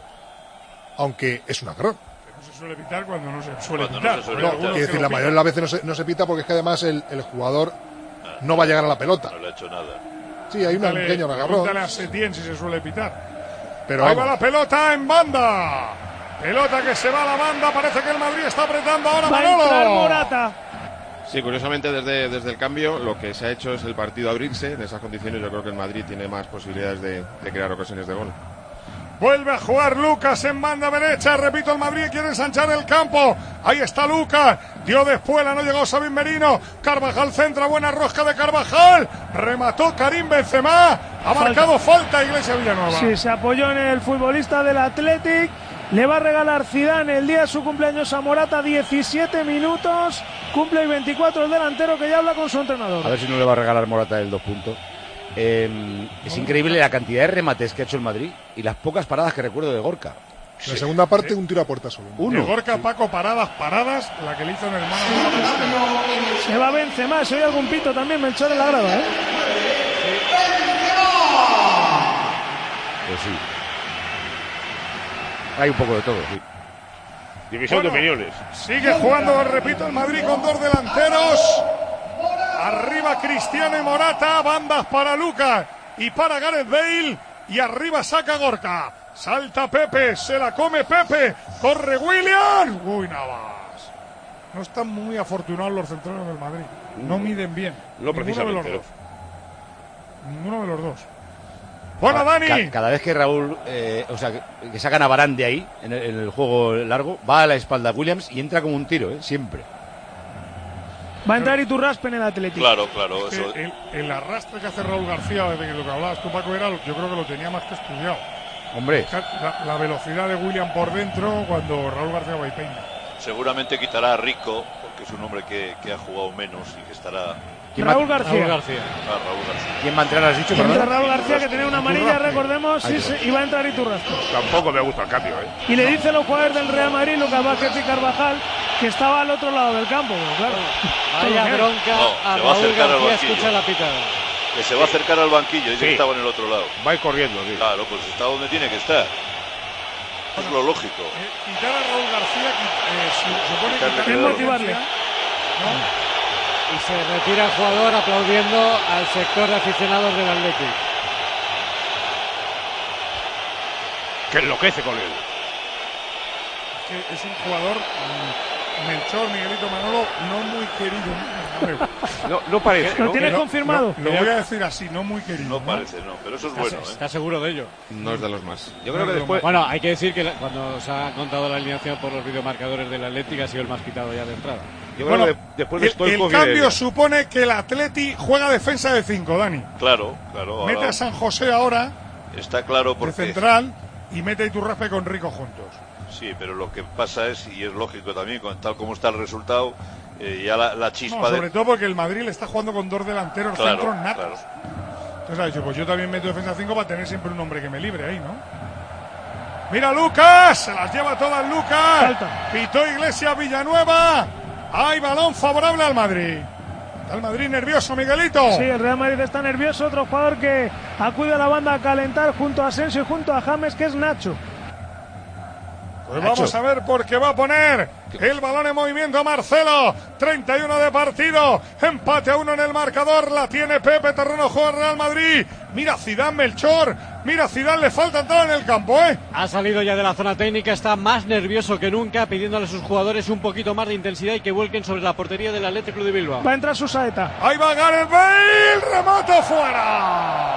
aunque es un agarrón. No se suele pitar cuando no se suele pitar. Quiero decir, la mayoría de las veces no se pita porque es que además el jugador no va a llegar a la pelota. No le ha hecho nada. Sí, hay un pequeño agarrón. Pregúntale a Setién si se suele pitar. Pero ahí va la pelota en banda. Pelota que se va a la banda. Parece que el Madrid está apretando ahora. Va a entrar Morata. Sí, curiosamente desde el cambio lo que se ha hecho es el partido abrirse. En esas condiciones yo creo que el Madrid tiene más posibilidades de crear ocasiones de gol. Vuelve a jugar Lucas en banda derecha. Repito, el Madrid quiere ensanchar el campo. Ahí está Lucas. Dio de espuela, no llegó Xavi Merino. Carvajal centra, buena rosca de Carvajal. Remató Karim Benzema. Ha marcado falta Iglesias Villanueva. Sí, se apoyó en el futbolista del Athletic. Le va a regalar Zidane el día de su cumpleaños a Morata, 17 minutos. Cumple el 24 el delantero que ya habla con su entrenador. A ver si no le va a regalar Morata el 2 puntos. Es increíble la cantidad de remates que ha hecho el Madrid y las pocas paradas que recuerdo de Gorka. La segunda parte, un tiro a puerta solo. De Gorka, Paco, paradas, la que le hizo en el mano. Se va Benzema, se oye algún pito también, Melchor en la grada, ¿eh? Pues sí. Hay un poco de todo, sí. División de opiniones. Sigue jugando, repito, el Madrid con 2 delanteros. Arriba Cristiano y Morata, bandas para Lucas y para Gareth Bale. Y arriba saca Gorka. Salta Pepe, se la come Pepe. Corre William. Uy, Navas. No están muy afortunados los centrales del Madrid. No miden bien. No precisamente. Ninguno de los dos. Bueno, Dani. Cada vez que Raúl, que sacan a Varane de ahí, en el juego largo, va a la espalda Williams y entra como un tiro, siempre. Va a entrar Iturraspe en el Atlético. Claro. El arrastre que hace Raúl García, desde que lo que hablabas tú, Paco, yo creo que lo tenía más que estudiado. Hombre. La velocidad de William por dentro cuando Raúl García va y peina. Seguramente quitará a Rico, porque es un hombre que ha jugado menos y que estará... Raúl García. Raúl García. ¿Quién va a entrar, has dicho? Entra Raúl García, que tenía una amarilla, recordemos, y va a entrar Iturraspe. Tampoco me gusta el cambio, Y le dicen los jugadores del Real Madrid, Lucas Vázquez y Carvajal, que estaba al otro lado del campo, claro. Vaya bronca a Raúl García, escucha la pitada. Que se va a acercar al banquillo, dice que estaba en el otro lado. Va a ir corriendo, sí. Claro, pues está donde tiene que estar. Es lo lógico. Quitar a Raúl García, supone que es motivarle. Y se retira el jugador aplaudiendo al sector de aficionados del Atlético. Que enloquece con él. Es un jugador, Melchor, Miguelito, Manolo, no muy querido. No parece. ¿Lo tienes confirmado? Lo voy a decir así, no muy querido. No parece, pero eso es bueno. ¿Estás seguro de ello? No es de los más. Yo creo que después... Bueno, hay que decir que cuando se ha contado la alineación por los videomarcadores del Atlético ha sido el más pitado ya de entrada. Yo creo que después de el cambio supone que el Atleti juega defensa de 5, Dani. Claro. Mete a San José ahora. Está claro porque... De central y mete a Iturraspe con Rico juntos. Sí, pero lo que pasa es, y es lógico también, con tal como está el resultado, ya la chispa sobre todo porque el Madrid le está jugando con 2 delanteros centros natos. Entonces ha dicho, pues yo también meto defensa 5 para tener siempre un hombre que me libre ahí, ¿no? Mira Lucas, se las lleva todas Lucas. Falta. Pitó Iglesias Villanueva. Hay balón favorable al Madrid. Está el Madrid nervioso, Miguelito. Sí, el Real Madrid está nervioso. Otro jugador que acude a la banda a calentar junto a Asensio y junto a James, que es Nacho. Pues vamos a ver por qué va a poner el balón en movimiento Marcelo. 31 de partido. Empate a 1 en el marcador. La tiene Pepe. Terreno juega Real Madrid. Mira Zidane, Melchor. Mira Zidane, le falta entrar en el campo, Ha salido ya de la zona técnica. Está más nervioso que nunca, pidiéndole a sus jugadores un poquito más de intensidad y que vuelquen sobre la portería del Athletic Club de Bilbao. Va a entrar Susaeta. Ahí va Gareth Bale. Remate fuera.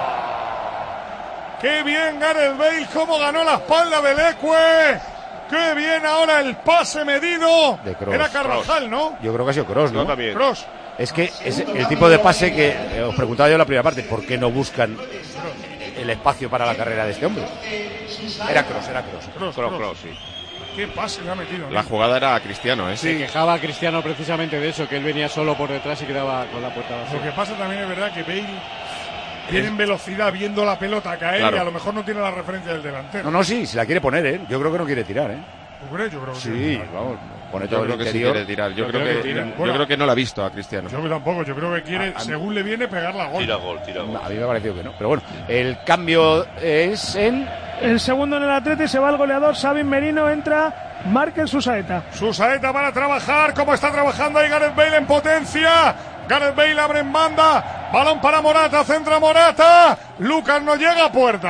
Qué bien Gareth Bale. Cómo ganó la espalda del Ecue. ¡Qué bien ahora el pase medido! Era Carvajal, ¿no? Yo creo que ha sido Kroos, ¿no? También. Kroos. Es que es el tipo de pase que os preguntaba yo en la primera parte. ¿Por qué no buscan el espacio para la carrera de este hombre? Era Kroos. Sí. ¿Qué pase le ha metido? La jugada era a Cristiano, ¿eh? Se quejaba a Cristiano precisamente de eso, que él venía solo por detrás y quedaba con la puerta vacía. Lo que pasa también es verdad que Bale viene en velocidad viendo la pelota caer y a lo mejor no tiene la referencia del delantero. No, sí, se la quiere poner, Yo creo que no quiere tirar, ¿Tú crees? Yo creo que sí, vamos, pone yo todo creo el que sí interior. quiere tirar. Yo creo que no la ha visto a Cristiano. Yo tampoco, yo creo que quiere, según le viene, pegar la gol. Tira gol. A mí me ha parecido que no. Pero bueno, el cambio es en... El segundo en el Atleti, se va el goleador Sabin Merino, entra Márquez Susaeta. Susaeta para trabajar, como está trabajando ahí Gareth Bale en potencia. Gareth Bale abre en banda, balón para Morata, centra Morata. Lucas no llega a puerta.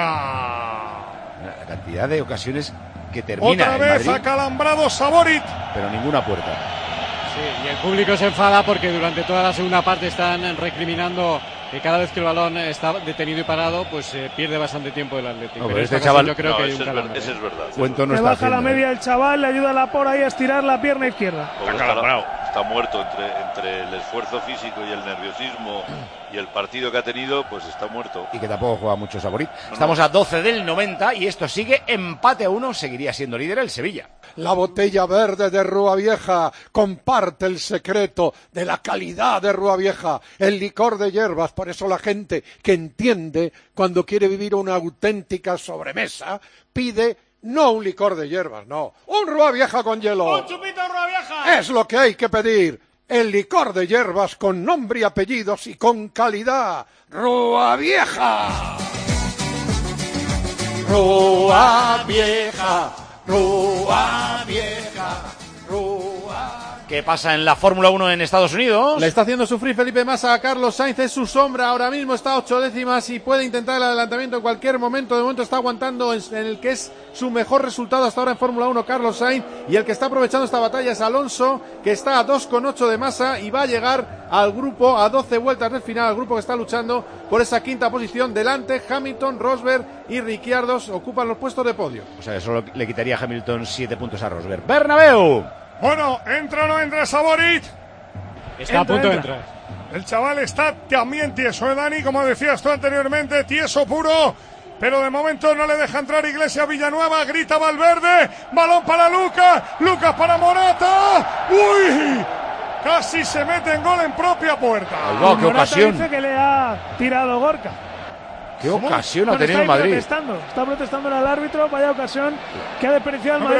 La cantidad de ocasiones que termina otra vez Madrid, acalambrado Saborit, pero ninguna puerta. Sí, y el público se enfada porque durante toda la segunda parte están recriminando que cada vez que el balón está detenido y parado, pues pierde bastante tiempo el Atlético. No, pero este chaval, yo creo que hay un calambre. Eso es verdad. Cuento no le está baja haciendo, la media el chaval, le ayuda a Laporte ahí a estirar la pierna izquierda. Como está muerto entre el esfuerzo físico y el nerviosismo y el partido que ha tenido, pues está muerto. Y que tampoco juega mucho Saborit. Estamos a 12 del 90 y esto sigue empate a 1, seguiría siendo líder el Sevilla. La botella verde de Rúa Vieja comparte el secreto de la calidad de Rúa Vieja, el licor de hierbas. Por eso la gente que entiende, cuando quiere vivir una auténtica sobremesa, pide no un licor de hierbas, no, un Rúa Vieja con hielo. ¡Un chupito de Rúa Vieja! Es lo que hay que pedir. El licor de hierbas con nombre y apellidos y con calidad. ¡Rúa Vieja! Rúa Vieja, Rúa Vieja, Rúa. ¿Qué pasa en la Fórmula 1 en Estados Unidos? Le está haciendo sufrir Felipe Massa a Carlos Sainz, es su sombra, ahora mismo está a 8 décimas y puede intentar el adelantamiento en cualquier momento. De momento está aguantando en el que es su mejor resultado hasta ahora en Fórmula 1, Carlos Sainz, y el que está aprovechando esta batalla es Alonso, que está a 2,8 de Massa y va a llegar al grupo a 12 vueltas del final, al grupo que está luchando por esa quinta posición. Delante Hamilton, Rosberg y Ricciardo ocupan los puestos de podio. O sea, solo le quitaría a Hamilton 7 puntos a Rosberg. Bernabéu. Bueno, ¿entra o no entra Saborit? Está a punto de entrar. El chaval está también tieso, Dani, como decías tú anteriormente, tieso puro. Pero de momento no le deja entrar Iglesias Villanueva, grita Valverde, balón para Lucas, Lucas para Morata. ¡Uy! Casi se mete en gol en propia puerta. ¡Qué ocasión! Dice que le ha tirado Gorka. ¡Qué ocasión ha tenido el Madrid! Está protestando al árbitro, vaya ocasión que ha desperdiciado el No, Madrid.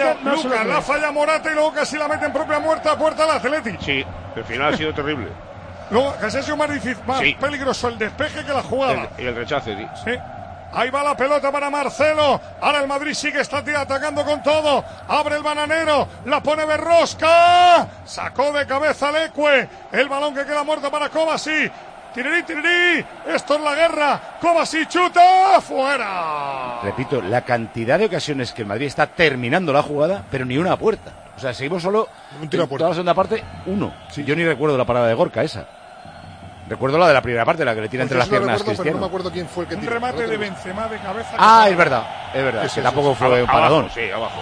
la falla Morata y luego casi la mete en propia puerta al Atleti. Sí, el final ha sido terrible. Luego casi ha sido más difícil, más peligroso el despeje que la jugada. Y el rechace, sí. Sí. Ahí va la pelota para Marcelo. Ahora el Madrid sigue atacando con todo. Abre el bananero. La pone Berrosca. Sacó de cabeza Leque. El balón que queda muerto para Kovacic. Tirirí. Esto es la guerra. Kovacic chuta. Fuera. Repito, la cantidad de ocasiones que el Madrid está terminando la jugada, pero ni una puerta. O sea, seguimos solo un tiro a puerta. Toda la segunda parte, uno. Sí. Yo ni recuerdo la parada de Gorka esa. Recuerdo la de la primera parte, la que le tira entre las piernas Cristiano. Pero no me acuerdo quién fue el que tiró. Un remate de Benzema de cabeza. Es verdad. Que tampoco fue un paradón. Sí, abajo.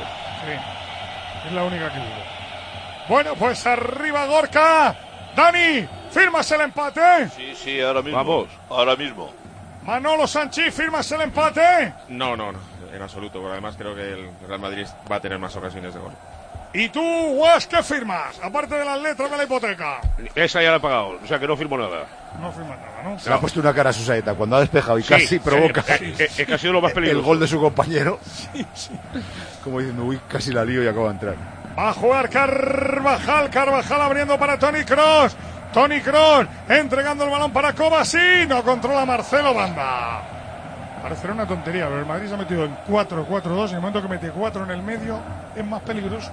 Sí. Es la única que hubo. Bueno, pues arriba Gorka. Dani, ¿firmas el empate? Sí, ahora mismo. Vamos. Ahora mismo. Manolo Sanchís, ¿firmas el empate? No, en absoluto. Pero además creo que el Real Madrid va a tener más ocasiones de gol. ¿Y tú, Guas, qué firmas? Aparte de las letras de la hipoteca. Esa ya la he pagado, o sea que no firmo nada. No firmas nada, ¿no? Se le ha puesto una cara a su saeta cuando ha despejado y casi provoca es que ha sido lo más peligroso. El gol de su compañero. Sí. Como diciendo, uy, casi la lío y acaba de entrar. Va a jugar Carvajal abriendo para Toni Kroos. Toni Kroos entregando el balón para Kovacic. No controla Marcelo Banda. Parecerá una tontería, pero el Madrid se ha metido en 4-4-2 y en el momento que mete 4 en el medio es más peligroso.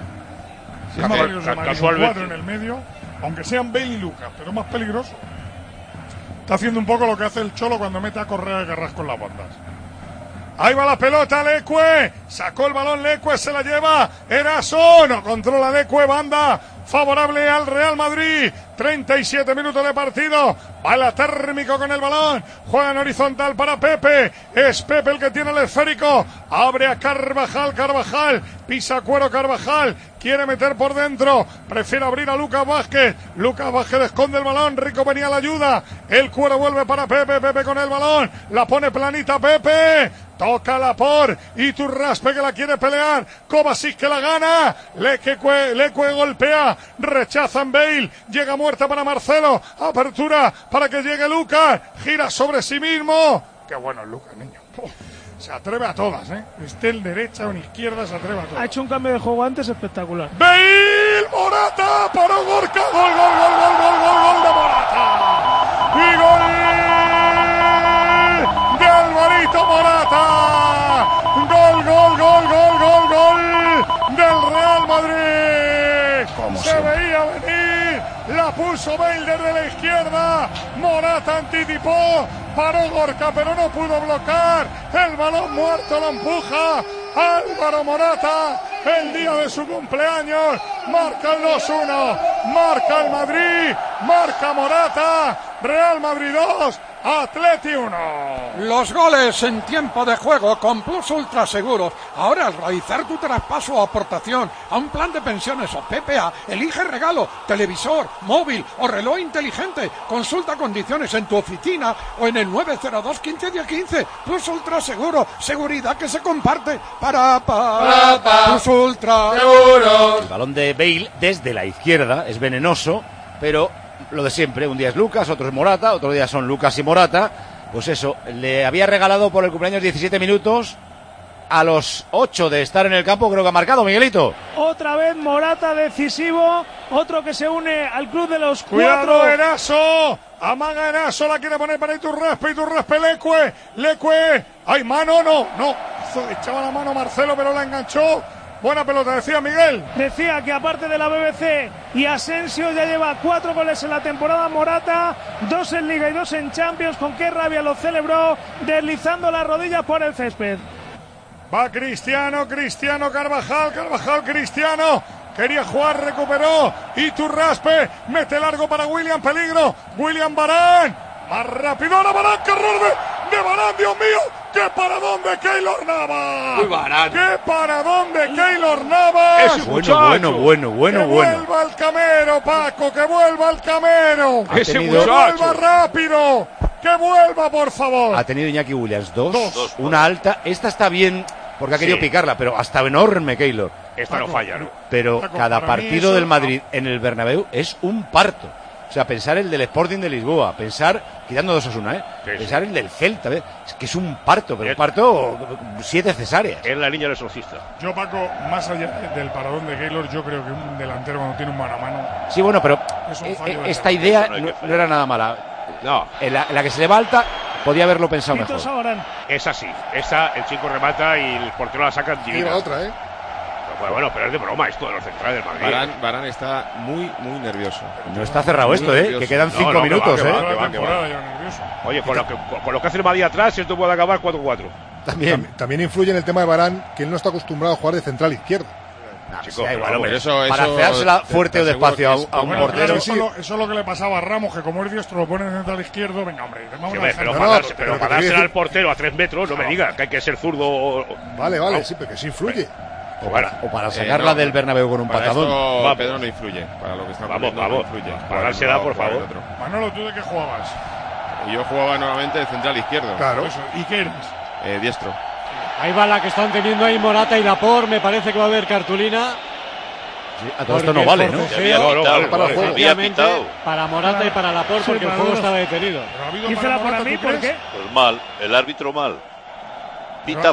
Es más peligroso el Madrid con 4 en el medio, aunque sean Bale y Lucas, pero es más peligroso. Está haciendo un poco lo que hace el Cholo cuando mete a Correa y Carrasco en las bandas. Ahí va la pelota, Leque. Sacó el balón, Leque se la lleva. Eraso, no controla Leque, banda favorable al Real Madrid. 37 minutos de partido. Baila térmico con el balón. Juega en horizontal para Pepe. Es Pepe el que tiene el esférico. Abre a Carvajal. Pisa cuero Carvajal. Quiere meter por dentro. Prefiere abrir a Lucas Vázquez. Lucas Vázquez esconde el balón. Rico venía a la ayuda. El cuero vuelve para Pepe. Pepe con el balón. La pone planita Pepe. Toca la por Iturraspe que la quiere pelear. Kovacic que la gana. Leque golpea. Rechazan Bale. Llega muerta para Marcelo. Apertura para que llegue Lucas. Gira sobre sí mismo. Qué bueno es Lucas, niño. Se atreve a todas, ¿eh? Esté en derecha o en izquierda, se atreve a todas. Ha hecho un cambio de juego antes espectacular. Bale, Morata, paró Gorka. Gol de Morata. Y gol de Alvarito Morata. Gol del Real Madrid. Se veía venir. La puso Bale desde la izquierda. Morata anticipó. Paró Gorka, pero no pudo bloquear. El balón muerto lo empuja Álvaro Morata. El día de su cumpleaños. marca el 2-1, marca el Madrid, marca Morata, Real Madrid 2, Atleti 1. Los goles en tiempo de juego con Plus Ultra Seguros. Ahora al realizar tu traspaso o aportación a un plan de pensiones o PPA, elige regalo, televisor, móvil o reloj inteligente. Consulta condiciones en tu oficina o en el 902 15 10 15. Plus Ultra Seguro, seguridad que se comparte. Plus Ultra Seguro. El balón de Bale desde la izquierda es venenoso, pero lo de siempre, un día es Lucas, otro es Morata, otro día son Lucas y Morata. Pues eso, le había regalado por el cumpleaños 17 minutos. A los 8 de estar en el campo, creo que ha marcado Miguelito. Otra vez Morata decisivo, otro que se une al club de los Cuidado, 4. Eraso, amaga Eraso, la quiere poner para Iturraspe, Leque, hay mano, no, echaba la mano Marcelo, pero la enganchó. Buena pelota, decía Miguel. Decía que aparte de la BBC y Asensio ya lleva 4 goles en la temporada Morata, 2 en Liga y 2 en Champions. Con qué rabia lo celebró, deslizando las rodillas por el césped. Va Cristiano, Carvajal, Cristiano. Quería jugar, recuperó. Iturraspe, mete largo para William, peligro. William Varane. Más rápido ahora Varane, que error de Varane, Dios mío. ¡Qué paradón de Keylor Navas! Muy Varane. ¡Qué paradón de Keylor Navas! Bueno. Que vuelva el Camero, Paco, que vuelva el Camero. Ese Que vuelva rápido. Que vuelva, por favor. Ha tenido Iñaki Williams dos, una alta. Esta está bien porque ha querido picarla, pero hasta enorme Keylor. Esta no falla, ¿no? Pero Paco, cada para mí partido eso, del Madrid en el Bernabéu es un parto. O sea, pensar el del Sporting de Lisboa, quitando dos Osasuna, pensar el del Celta, es que es un parto, pero un parto 7 cesáreas. Es la línea del exorcista. Yo, Paco, más allá del paradón de Keylor, yo creo que un delantero cuando tiene un mano a mano... Sí, bueno, pero es un fallo de esta idea no era nada mala. No. En la que se le va alta, podía haberlo pensado mejor. Es así. Esa, el chico remata y el portero la saca divina. otra, Bueno, pero es de broma esto de los centrales del Madrid. Varane está muy nervioso. No está cerrado esto, que quedan 5 minutos, que va. Oye, con lo que hace el Madrid atrás, esto puede acabar 4-4. También influye en el tema de Varane que él no está acostumbrado a jugar de central izquierdo. Para haceársela fuerte o despacio a un portero. Eso es lo que le pasaba a Ramos, que como es diestro lo pone en central izquierdo. Venga, hombre, pero para dársela al portero a 3 metros, no me diga que hay que ser zurdo. Vale, sí, pero que sí influye. O para sacarla del Bernabéu con un patadón. Pedro no influye. Para lo que está vamos. No influye. Para dársela, por favor. Manolo, ¿tú de qué jugabas? Yo jugaba nuevamente de central izquierdo. Claro. Eso. ¿Y qué eres? Diestro. Ahí va la que están teniendo ahí Morata y Laporte. Me parece que va a haber cartulina. Sí, a todo esto no vale, ¿no? Para Morata y para Laporte, porque el juego estaba detenido. ¿Dísela para mí? ¿Por qué? Pues mal, el árbitro mal. Pita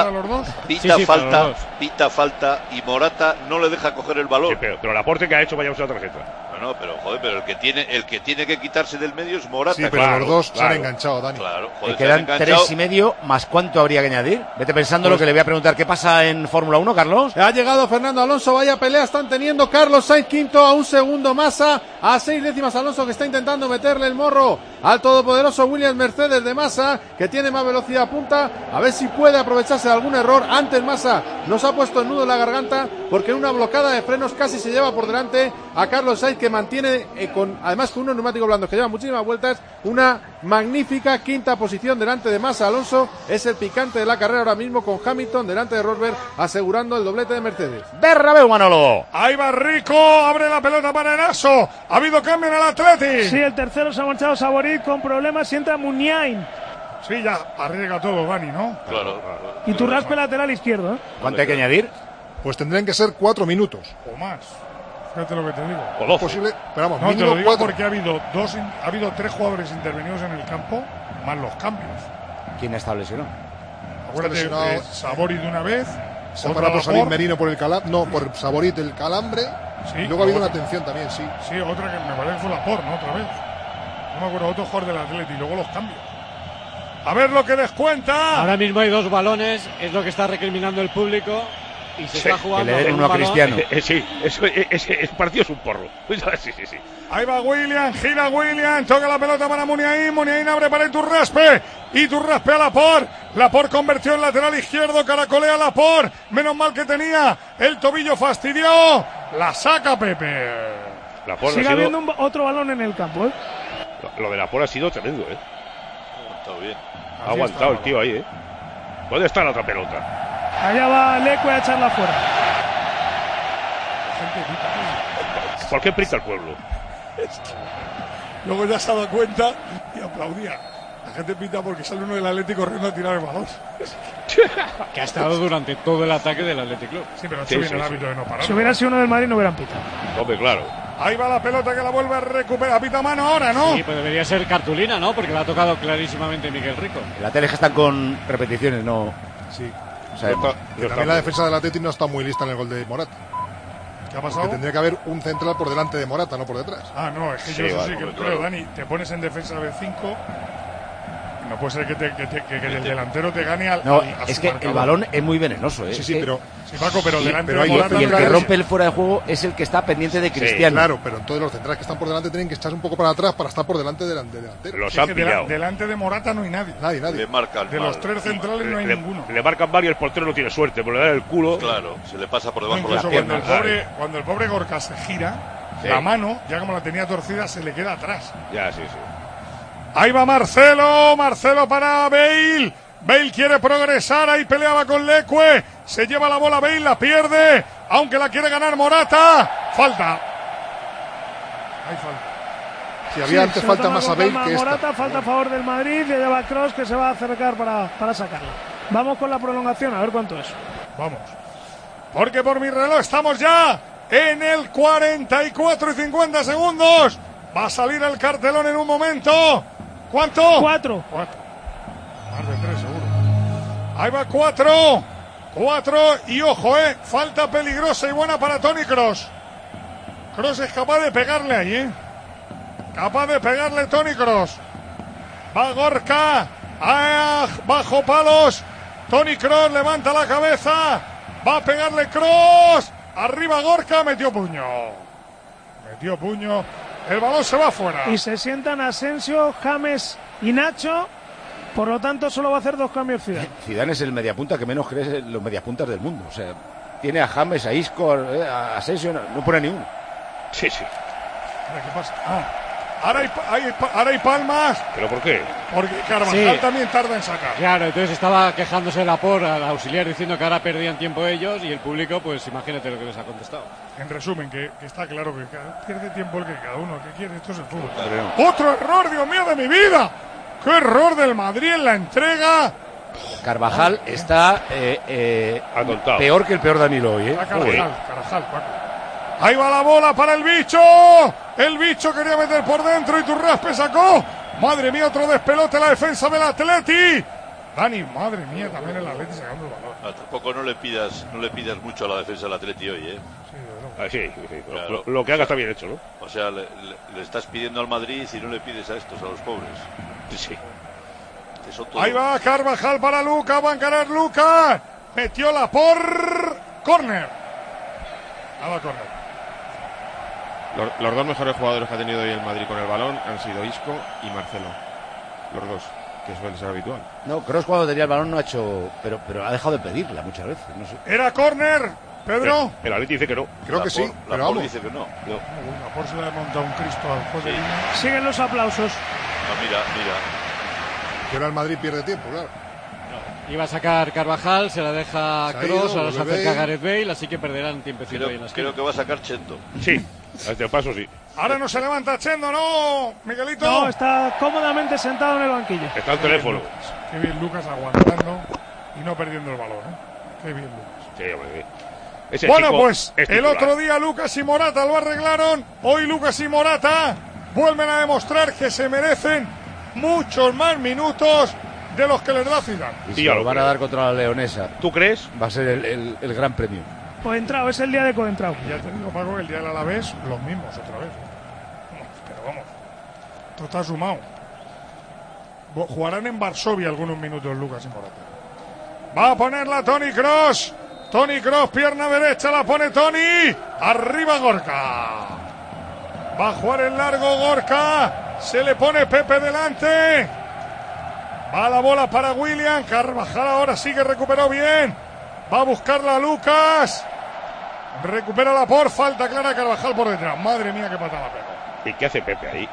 falta y Morata no le deja coger el balón. Sí, pero el aporte que ha hecho vaya a usar otra tarjeta. Bueno, pero el que tiene que quitarse del medio es Morata. Sí, pero los dos se han enganchado, Dani. Claro, le quedan 3,5 más cuánto habría que añadir. Vete pensando lo que le voy a preguntar. ¿Qué pasa en Fórmula 1, Carlos? Ha llegado Fernando Alonso, vaya pelea están teniendo. Carlos Sainz quinto, a un segundo Massa, a 6 décimas Alonso, que está intentando meterle el morro al todopoderoso Williams Mercedes de Massa, que tiene más velocidad punta, a ver si puede aprovecharse de algún error. Antes Massa nos ha puesto el nudo en la garganta, porque en una blocada de frenos casi se lleva por delante a Carlos Sainz, que mantiene además con unos neumáticos blandos que llevan muchísimas vueltas, una magnífica quinta posición delante de Massa. Alonso es el picante de la carrera ahora mismo, con Hamilton delante de Rosberg asegurando el doblete de Mercedes. Bernabéu, Manolo. Ahí va Rico, abre la pelota para Eraso. Ha habido cambio en el Atleti. Sí, el tercero se ha marchado Saborit con problemas y entra Muniain. Sí, ya arriesga todo Dani, ¿no? Claro. Y Turraspe lateral izquierdo. ¿Cuánto hay que añadir? Pues tendrían que ser 4 minutos. O más. Fíjate lo que te digo. O 12. Posible, pero vamos, no, te mínimo lo digo 4. porque ha habido 3 jugadores intervenidos en el campo, más los cambios. ¿Quién está lesionado? Acuérdate, Saborit de una vez. Se ha parado por salir Merino por el calambre. No, por Saborit el calambre. Sí, y luego ha habido una atención también, sí. Sí, otra que me parece que fue Laporte, ¿no? Otra vez. No me acuerdo, otro jugador del Atleti y luego los cambios. A ver lo que descuenta. Ahora mismo hay 2 balones, es lo que está recriminando el público. Y se está jugando. Que le den uno a Cristiano. Sí, ese partido es un porro. Sí. Ahí va William, gira William, toca la pelota para Muniain. Muniain abre para Iturraspe. Iturraspe a Laporte. Laporte convirtió en lateral izquierdo, caracolea Laporte. Menos mal que tenía el tobillo fastidiado. La saca Pepe. Laporte sigue habiendo otro balón en el campo, ¿eh? Lo de Laporte ha sido tremendo, ¿eh? Está bien. Ha aguantado el tío ahí, ¿eh? ¿Dónde está la otra pelota? Allá va Leque a echarla fuera. ¿Por qué prita el pueblo? Luego ya se ha dado cuenta y aplaudía. La gente pita porque sale uno del Atlético corriendo a tirar el balón. Que ha estado durante todo el ataque del Athletic Club. Sí, pero sí, viene el árbitro de no parar. Si hubiera sido uno del Madrid no hubieran pitado. Hombre, claro. Ahí va la pelota que la vuelve a recuperar. Pita mano ahora, ¿no? Sí, pues debería ser cartulina, ¿no? Porque la ha tocado clarísimamente Miguel Rico. En la tele que están con repeticiones, no. Sí. O sea, también la defensa del Atlético no está muy lista en el gol de Morata. ¿Qué ha pasado? Porque tendría que haber un central por delante de Morata, no por detrás. Ah, no, es que yo eso sí que creo, Dani. Te pones en defensa de 5. No puede ser que el delantero te gane al. No, a es su que marcador. el balón es muy venenoso, ¿eh? Sí, pero. Sí, Paco, pero sí, delante pero de hay Morata. Y el que rompe el fuera de juego es el que está pendiente de Cristiano. Claro, pero entonces los centrales que están por delante tienen que echarse un poco para atrás para estar por delante del delantero. Los han pillado. Delante de Morata no hay nadie. Nadie. Le marcan De mal. los 3 centrales no hay ninguno. Le marcan varios y el portero no tiene suerte, porque le da el culo. Claro, se le pasa por debajo de Incluso las piernas. cuando el pobre Gorka se gira, Sí. la mano, ya como la tenía torcida, se le queda atrás. Ya, sí. Ahí va Marcelo para Bale. Bale quiere progresar, ahí peleaba con Leque. Se lleva la bola Bale, la pierde, aunque la quiere ganar Morata. Falta. Hay falta. Si había antes falta más a Bale que esta. Morata, falta a favor del Madrid, y allá va Kroos que se va a acercar para sacarla. Vamos con la prolongación, a ver cuánto es. Vamos. Porque por mi reloj estamos ya en el 44 y 50 segundos. Va a salir el cartelón en un momento. ¿Cuánto? 4. Más de 3 seguro. Ahí va 4. 4 y ojo, falta peligrosa y buena para Toni Kroos. Kroos es capaz de pegarle ahí, Capaz de pegarle Toni Kroos. Va Gorka. Bajo palos. Toni Kroos levanta la cabeza. Va a pegarle Kroos. Arriba Gorka. Metió puño. El balón se va afuera. Y se sientan Asensio, James y Nacho. Por lo tanto, solo va a hacer 2 cambios Zidane. Zidane es el mediapunta que menos cree en los mediapuntas del mundo. O sea, tiene a James, a Isco, a Asensio, no pone ni uno. Sí. ¿Qué pasa? Ahora hay palmas. ¿Pero por qué? Porque Carvajal también tarda en sacar. Claro, entonces estaba quejándose Laporte al auxiliar diciendo que ahora perdían tiempo ellos, y el público, pues imagínate lo que les ha contestado. En resumen, que está claro que pierde tiempo el que cada uno que quiere. Esto es el fútbol. ¡Otro error, Dios mío, de mi vida! ¡Qué error del Madrid en la entrega! Carvajal está peor que el peor Danilo hoy, Carvajal, Paco. Ahí va la bola para el bicho. El bicho quería meter por dentro y Turraspe sacó. Madre mía, otro despelote la defensa del Atleti. Dani, madre mía, también el Atleti sacando el balón. Tampoco no le pidas mucho a la defensa del Atleti hoy, Sí. Claro. Lo que haga está bien hecho, ¿no? O sea, le estás pidiendo al Madrid y no le pides a estos, a los pobres. Sí. Ahí va Carvajal para Luka, va a encarar Luka. Metió la por córner. Nada, córner. Los 2 mejores jugadores que ha tenido hoy el Madrid con el balón han sido Isco y Marcelo. Los 2, que suele ser habitual. No, Kroos cuando tenía el balón no ha hecho... Pero ha dejado de pedirla muchas veces, no sé. Era córner, Pedro. El Atleti dice que no. Creo que sí, pero vamos. Dice que no. Por se le ha montado un Cristo al juez de línea. Siguen los aplausos. Mira. Que ahora el Madrid pierde tiempo, claro. Iba a sacar Carvajal, se la deja Kroos, ahora se acerca Gareth Bale, así que perderán tiempecito ahí en la esquina. Creo que va a sacar Chento. Sí, a este paso sí. Ahora no se levanta Chendo, ¿no, Miguelito? No, está cómodamente sentado en el banquillo. Está al teléfono. Qué bien Lucas aguantando y no perdiendo el balón, Qué bien Lucas. Sí, hombre. Bueno, pues el otro día Lucas y Morata lo arreglaron. Hoy Lucas y Morata vuelven a demostrar que se merecen muchos más minutos de los que les da Zidane. Y si lo van a dar contra la Leonesa. ¿Tú crees? Va a ser el gran premio. Coentrao, es el día de Coentrao. Ya te digo, Paco, que el día del Alavés, los mismos otra vez. Pero vamos, esto está sumado. Jugarán en Varsovia algunos minutos Lucas y Morata. Va a ponerla Toni Kroos. Toni Kroos, pierna derecha, la pone Toni. Arriba Gorka. Va a jugar en largo Gorka. Se le pone Pepe delante. Va la bola para William. Carvajal ahora sí que recuperó bien. Va a buscarla Lucas. Recupera la por. Falta clara, Carvajal por detrás. Madre mía, qué patada pegó. ¿Y qué hace Pepe ahí?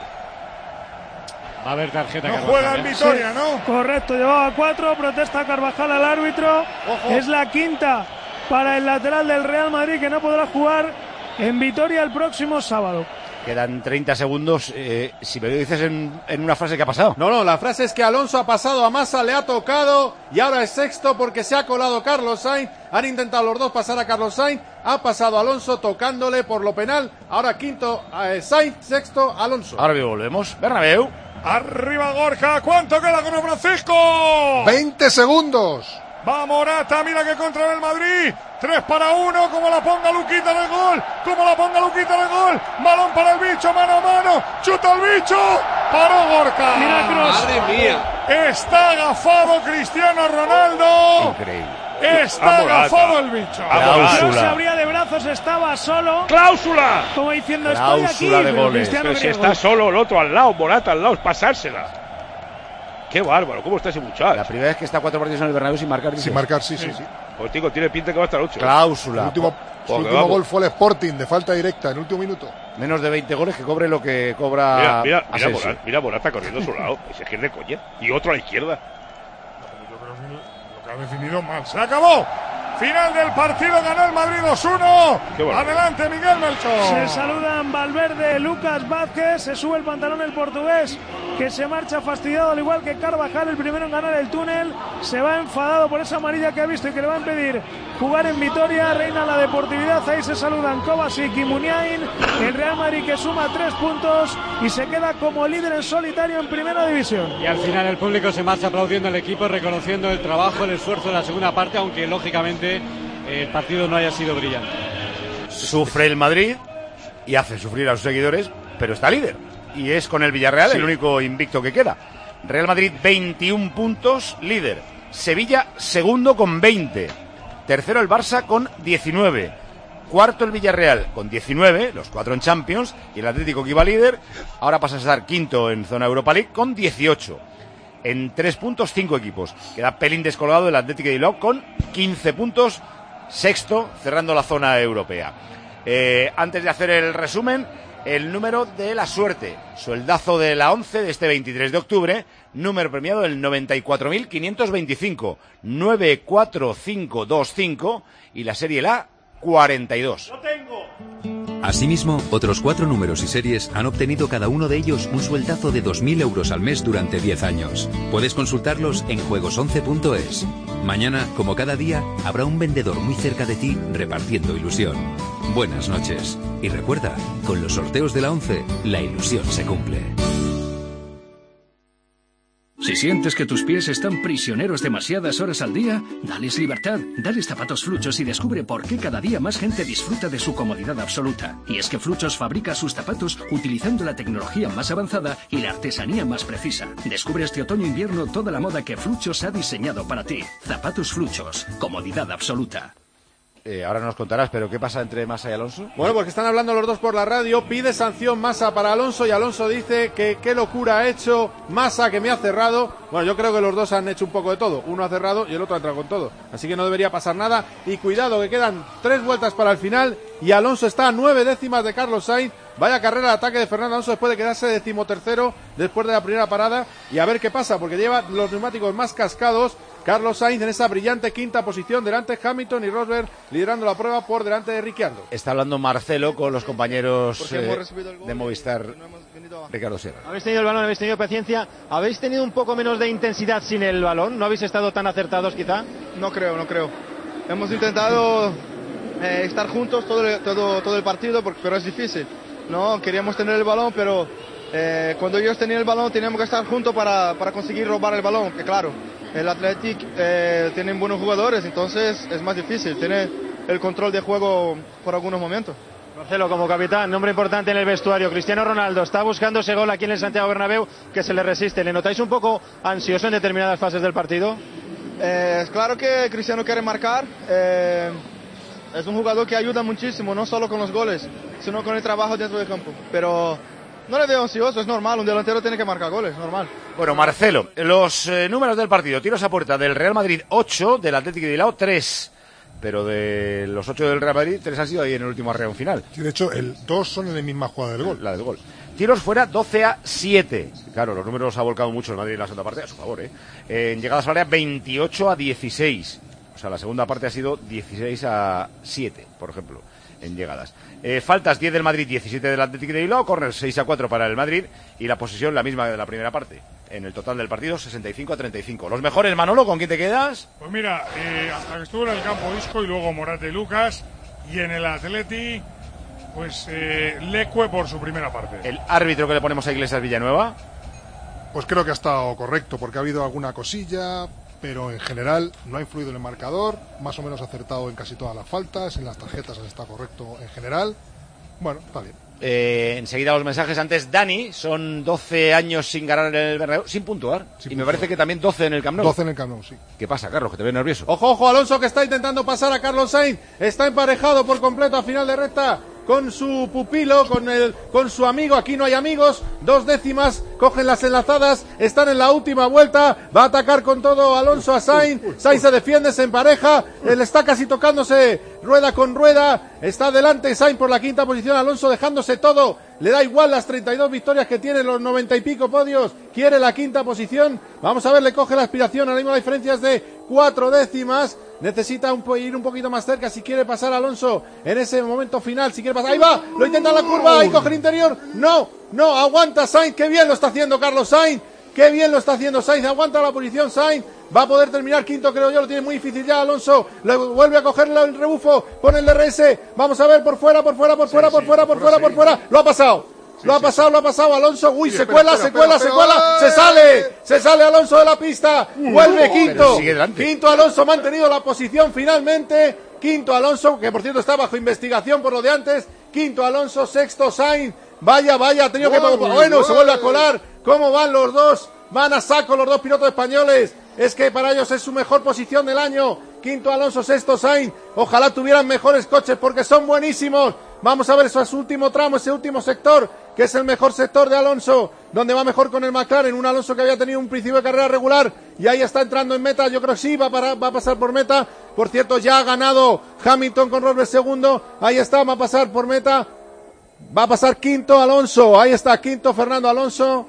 Va a haber tarjeta. No Carvajal, juega en Vitoria, ¿no? Correcto, llevaba 4, protesta Carvajal al árbitro. Ojo. Es la quinta para el lateral del Real Madrid, que no podrá jugar en Vitoria el próximo sábado. Quedan 30 segundos. Si me lo dices en una frase, ¿qué ha pasado? No, la frase es que Alonso ha pasado a Massa, le ha tocado y ahora es sexto porque se ha colado Carlos Sainz. Han intentado los dos pasar a Carlos Sainz. Ha pasado Alonso tocándole por lo penal. Ahora quinto Sainz, sexto Alonso. Ahora mismo volvemos. Bernabéu. Arriba Gorka. ¿Cuánto queda con Francisco? 20 segundos. Va Morata, mira que contra el Madrid. 3-1, como la ponga Luquita en el gol. Como la ponga Luquita en el gol. Balón para el bicho, mano a mano. Chuta el bicho. Paró Gorka. Mira Kroos. Madre mía. Está agafado Cristiano Ronaldo. Increíble. Está agafado el bicho. No se abría de brazos, estaba solo. ¡Cláusula! Como diciendo, estoy aquí. De Pero goles. Cristiano Pero si quería está gol. solo el otro al lado, Morata al lado, es pasársela. Qué bárbaro, ¿cómo está ese muchacho? La primera vez que está 4 partidos en el Bernabéu sin marcar. Sin marcar, sí. Pues digo, tiene pinta que va hasta el 8. Cláusula. Su último gol fue el Sporting de falta directa en el último minuto. Menos de 20 goles que cobre lo que cobra. Mira Morata corriendo a su lado. Ese es que es de coña. Y otro a la izquierda. Yo creo que lo que ha definido mal. ¡Se acabó! Final del partido, ganó el Madrid 2-1. Adelante, Miguel Melchor. Se saludan Valverde, Lucas Vázquez, se sube el pantalón el portugués, que se marcha fastidiado al igual que Carvajal, el primero en ganar el túnel. Se va enfadado por esa amarilla que ha visto y que le va a impedir jugar en Vitoria. Reina la deportividad, ahí se saludan Kovacic y Muniain. El Real Madrid que suma 3 puntos y se queda como líder en solitario en primera división. Y al final el público se marcha aplaudiendo al equipo, reconociendo el trabajo, el esfuerzo de la segunda parte, aunque lógicamente el partido no haya sido brillante. Sufre el Madrid y hace sufrir a sus seguidores, pero está líder. Y es con el Villarreal el único invicto que queda. Real Madrid 21 puntos, líder. Sevilla segundo con 20. Tercero el Barça con 19. Cuarto el Villarreal con 19, los 4 en Champions. Y el Atlético, que iba líder, ahora pasa a estar quinto en zona Europa League con 18. En 3 puntos, 5 equipos. Queda pelín descolgado el Atlético de Bilbao con 15 puntos, sexto, cerrando la zona europea. Antes de hacer el resumen, el número de la suerte. Sueldazo de la 11 de este 23 de octubre. Número premiado el 94.525. 94525. Y la serie la 42. Asimismo, otros 4 números y series han obtenido cada uno de ellos un sueldazo de 2.000 euros al mes durante 10 años. Puedes consultarlos en juegos11.es. Mañana, como cada día, habrá un vendedor muy cerca de ti repartiendo ilusión. Buenas noches. Y recuerda, con los sorteos de la 11, la ilusión se cumple. Si sientes que tus pies están prisioneros demasiadas horas al día, dales libertad, dales zapatos Fluchos y descubre por qué cada día más gente disfruta de su comodidad absoluta. Y es que Fluchos fabrica sus zapatos utilizando la tecnología más avanzada y la artesanía más precisa. Descubre este otoño-invierno toda la moda que Fluchos ha diseñado para ti. Zapatos Fluchos, comodidad absoluta. Ahora nos contarás, pero ¿qué pasa entre Massa y Alonso? Bueno, porque están hablando los dos por la radio. Pide sanción Massa para Alonso y Alonso dice que qué locura ha hecho Massa, que me ha cerrado. Bueno, yo creo que los dos han hecho un poco de todo. Uno ha cerrado y el otro ha entrado con todo. Así que no debería pasar nada. Y cuidado, que quedan 3 vueltas para el final y Alonso está a 9 décimas de Carlos Sainz. Vaya carrera de ataque de Fernando Alonso después de quedarse 13º después de la primera parada. Y a ver qué pasa, porque lleva los neumáticos más cascados. Carlos Sainz en esa brillante quinta posición, delante de Hamilton y Rosberg liderando la prueba por delante de Ricciardo. Está hablando Marcelo con los compañeros de Movistar, Ricardo Sierra. Habéis tenido el balón, habéis tenido paciencia, habéis tenido un poco menos de intensidad sin el balón, ¿no habéis estado tan acertados quizá? No creo. Hemos intentado estar juntos todo el partido, pero es difícil, ¿no? Queríamos tener el balón, pero cuando ellos tenían el balón teníamos que estar juntos para conseguir robar el balón, que claro. El Athletic tienen buenos jugadores, entonces es más difícil, tiene el control de juego por algunos momentos. Marcelo, como capitán, nombre importante en el vestuario, Cristiano Ronaldo está buscando ese gol aquí en el Santiago Bernabéu que se le resiste. ¿Le notáis un poco ansioso en determinadas fases del partido? Es claro que Cristiano quiere marcar, es un jugador que ayuda muchísimo, no solo con los goles, sino con el trabajo dentro del campo. Pero No le veo ansioso, es normal, un delantero tiene que marcar goles, normal. Bueno, Marcelo, los números del partido. Tiros a puerta del Real Madrid 8, del Atlético de Bilbao 3. Pero de los 8 del Real Madrid, 3 han sido ahí en el último arreón final. Sí, de hecho, 2 son en la misma jugada del gol. La del gol. Tiros fuera 12-7. Claro, los números ha volcado mucho el Madrid en la segunda parte, a su favor, ¿eh? En llegadas al área 28-16. O sea, la segunda parte ha sido 16-7, por ejemplo, en llegadas. Faltas 10 del Madrid, 17 del Atlético de Bilbao, corners 6-4 para el Madrid y la posesión la misma de la primera parte. En el total del partido, 65-35. Los mejores, Manolo, ¿con quién te quedas? Pues mira, hasta que estuvo en el campo Isco y luego Morata y Lucas, y en el Atleti, pues Lecue por su primera parte. ¿El árbitro que le ponemos a Iglesias Villanueva? Pues creo que ha estado correcto, porque ha habido alguna cosilla, pero en general no ha influido en el marcador, más o menos acertado en casi todas las faltas, en las tarjetas está correcto en general. Bueno, está bien. Enseguida los mensajes. Antes, Dani, son 12 años sin ganar en el Bernabéu, sin puntuar. Y me parece que también 12 en el Camp Nou. 12 en el Camp Nou, sí. ¿Qué pasa, Carlos? Que te ves nervioso. Ojo, ojo, Alonso, que está intentando pasar a Carlos Sainz. Está emparejado por completo a final de recta con su pupilo, con su amigo. Aquí no hay amigos. 2 décimas, cogen las enlazadas, están en la última vuelta. Va a atacar con todo Alonso a Sainz. Sainz se defiende, se empareja. Él está casi tocándose rueda con rueda. Está adelante Sainz por la quinta posición. Alonso dejándose todo. Le da igual las 32 victorias que tiene, los 90 y pico podios. Quiere la quinta posición. Vamos a ver, le coge la aspiración. Ahora mismo la diferencia es de 4 décimas. Necesita ir un poquito más cerca si quiere pasar Alonso en ese momento final. Si quiere pasar, ahí va, lo intenta en la curva, ahí coge el interior. No, aguanta Sainz. Qué bien lo está haciendo Carlos Sainz. Qué bien lo está haciendo Sainz. Aguanta la posición Sainz. Va a poder terminar quinto, creo yo. Lo tiene muy difícil ya Alonso. Le vuelve a coger el rebufo. Pone el DRS. Vamos a ver por fuera. Lo ha pasado. Lo ha pasado Alonso. Uy, se cuela. Se sale Alonso de la pista. Vuelve quinto Alonso, mantenido la posición finalmente. Quinto Alonso, que por cierto está bajo investigación por lo de antes. Quinto Alonso, sexto Sainz. Vaya, ha tenido que... Bueno, se vuelve a colar. ¿Cómo van los dos? Van a saco los dos pilotos españoles. Es que para ellos es su mejor posición del año. Quinto Alonso, sexto Sainz. Ojalá tuvieran mejores coches porque son buenísimos. Vamos a ver ese último tramo, ese último sector, que es el mejor sector de Alonso, donde va mejor con el McLaren. Un Alonso que había tenido un principio de carrera regular y ahí está entrando en meta. Yo creo que sí, va a pasar por meta. Por cierto, ya ha ganado Hamilton con Rosberg segundo. Ahí está, va a pasar por meta. Va a pasar quinto Alonso. Ahí está, quinto Fernando Alonso.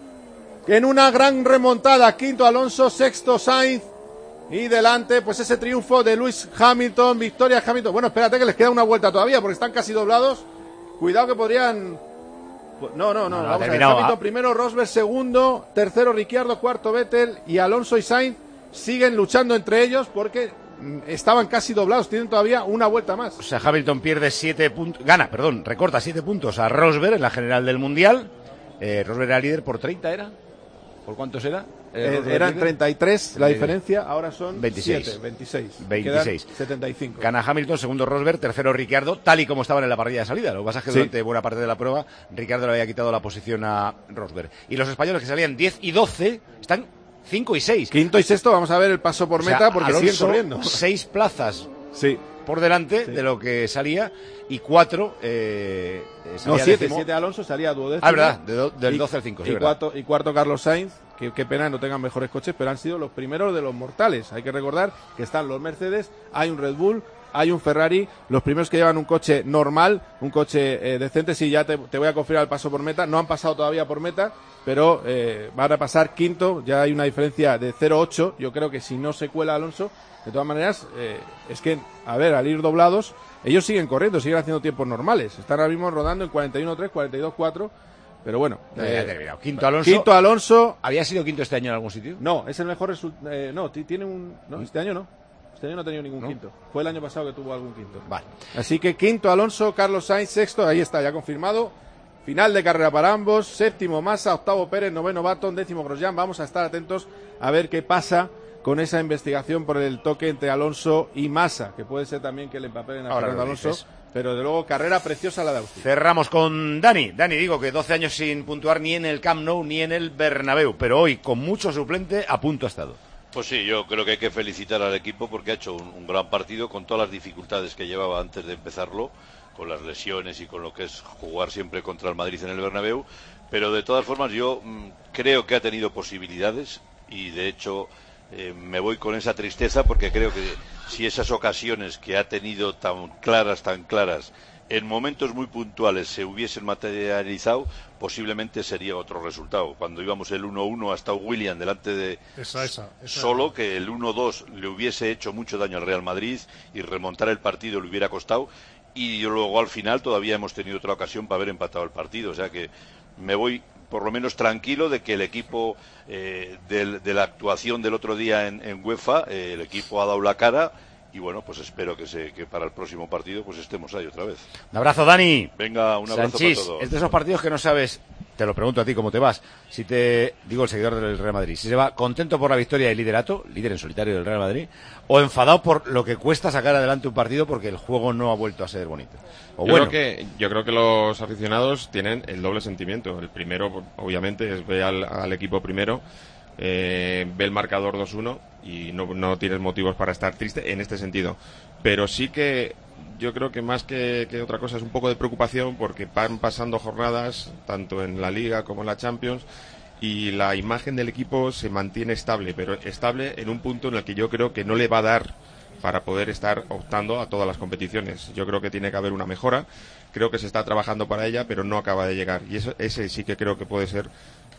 En una gran remontada, quinto Alonso, sexto Sainz. Y delante, pues ese triunfo de Lewis Hamilton, victoria Hamilton. Bueno, espérate que les queda una vuelta todavía porque están casi doblados. Cuidado que podrían... No, vamos a ver. Hamilton primero, Rosberg segundo, tercero Ricciardo, cuarto Vettel y Alonso y Sainz siguen luchando entre ellos porque estaban casi doblados, tienen todavía una vuelta más. O sea, Hamilton pierde 7 puntos, recorta 7 puntos a Rosberg en la general del Mundial. Rosberg era líder por 30, ¿era? ¿Por cuántos era? Eran 33 la diferencia, ahora son 26. 26. 75. Gana Hamilton, segundo Rosberg, tercero Ricciardo, tal y como estaban en la parrilla de salida. Lo que pasa es que durante buena parte de la prueba Ricciardo le había quitado la posición a Rosberg. Y los españoles que salían 10 y 12 están 5 y 6. Quinto y sexto, vamos a ver el paso por meta porque Alonso, siguen corriendo. 6 plazas. Sí. Por delante de lo que salía y 4 no, 7 Alonso salía duodécimo. Verdad, del 12 al 5, sí, y cuarto Carlos Sainz, qué pena no tengan mejores coches, pero han sido los primeros de los mortales. Hay que recordar que están los Mercedes, hay un Red Bull, hay un Ferrari, los primeros que llevan un coche normal, un coche decente. Sí, ya te voy a confirmar el paso por meta, no han pasado todavía por meta, pero van a pasar quinto, ya hay una diferencia de 0,8, yo creo que si no se cuela Alonso, de todas maneras, es que, a ver, al ir doblados, ellos siguen corriendo, siguen haciendo tiempos normales. Están ahora mismo rodando en 41.3, 42.4, pero bueno. Quinto Alonso. ¿Había sido quinto este año en algún sitio? No, es el mejor resultado. No, tiene un... No, este año no. Este año no ha tenido ningún quinto. Fue el año pasado que tuvo algún quinto. Vale. Así que quinto Alonso, Carlos Sainz, sexto, ahí está, ya confirmado. Final de carrera para ambos. Séptimo Massa, octavo Pérez, noveno Button, décimo Grosjean. Vamos a estar atentos a ver qué pasa con esa investigación por el toque entre Alonso y Massa, que puede ser también que le empapelen a Fernando Alonso, pero de luego carrera preciosa la de Austria. Cerramos con Dani. Dani, digo que 12 años sin puntuar ni en el Camp Nou ni en el Bernabéu, pero hoy con mucho suplente a punto ha estado. Pues sí, yo creo que hay que felicitar al equipo porque ha hecho un gran partido con todas las dificultades que llevaba antes de empezarlo, con las lesiones y con lo que es jugar siempre contra el Madrid en el Bernabéu, Pero de todas formas yo creo que ha tenido posibilidades y de hecho me voy con esa tristeza porque creo que si esas ocasiones que ha tenido tan claras, en momentos muy puntuales se hubiesen materializado, posiblemente sería otro resultado. Cuando íbamos el 1-1 hasta William delante de solo, que el 1-2 le hubiese hecho mucho daño al Real Madrid y remontar el partido le hubiera costado, y luego al final todavía hemos tenido otra ocasión para haber empatado el partido. O sea que me voy por lo menos tranquilo de que el equipo de la actuación del otro día en UEFA, el equipo ha dado la cara. Y bueno, pues espero que para el próximo partido pues estemos ahí otra vez. Un abrazo, Dani. Venga, un abrazo Sanchís, para todos. es de esos partidos que no sabes, te lo pregunto a ti, ¿cómo te vas? Si te digo el seguidor del Real Madrid, si se va contento por la victoria y liderato, líder en solitario del Real Madrid, o enfadado por lo que cuesta sacar adelante un partido porque el juego no ha vuelto a ser bonito. Yo creo que los aficionados tienen el doble sentimiento. El primero, obviamente, es ver al equipo primero, ve el marcador 2-1 y no tienes motivos para estar triste en este sentido. Pero sí que yo creo que más que otra cosa es un poco de preocupación porque van pasando jornadas, tanto en la Liga como en la Champions, y la imagen del equipo se mantiene estable, pero estable en un punto en el que yo creo que no le va a dar para poder estar optando a todas las competiciones. Yo creo que tiene que haber una mejora, creo que se está trabajando para ella, pero no acaba de llegar. Y ese sí que creo que puede ser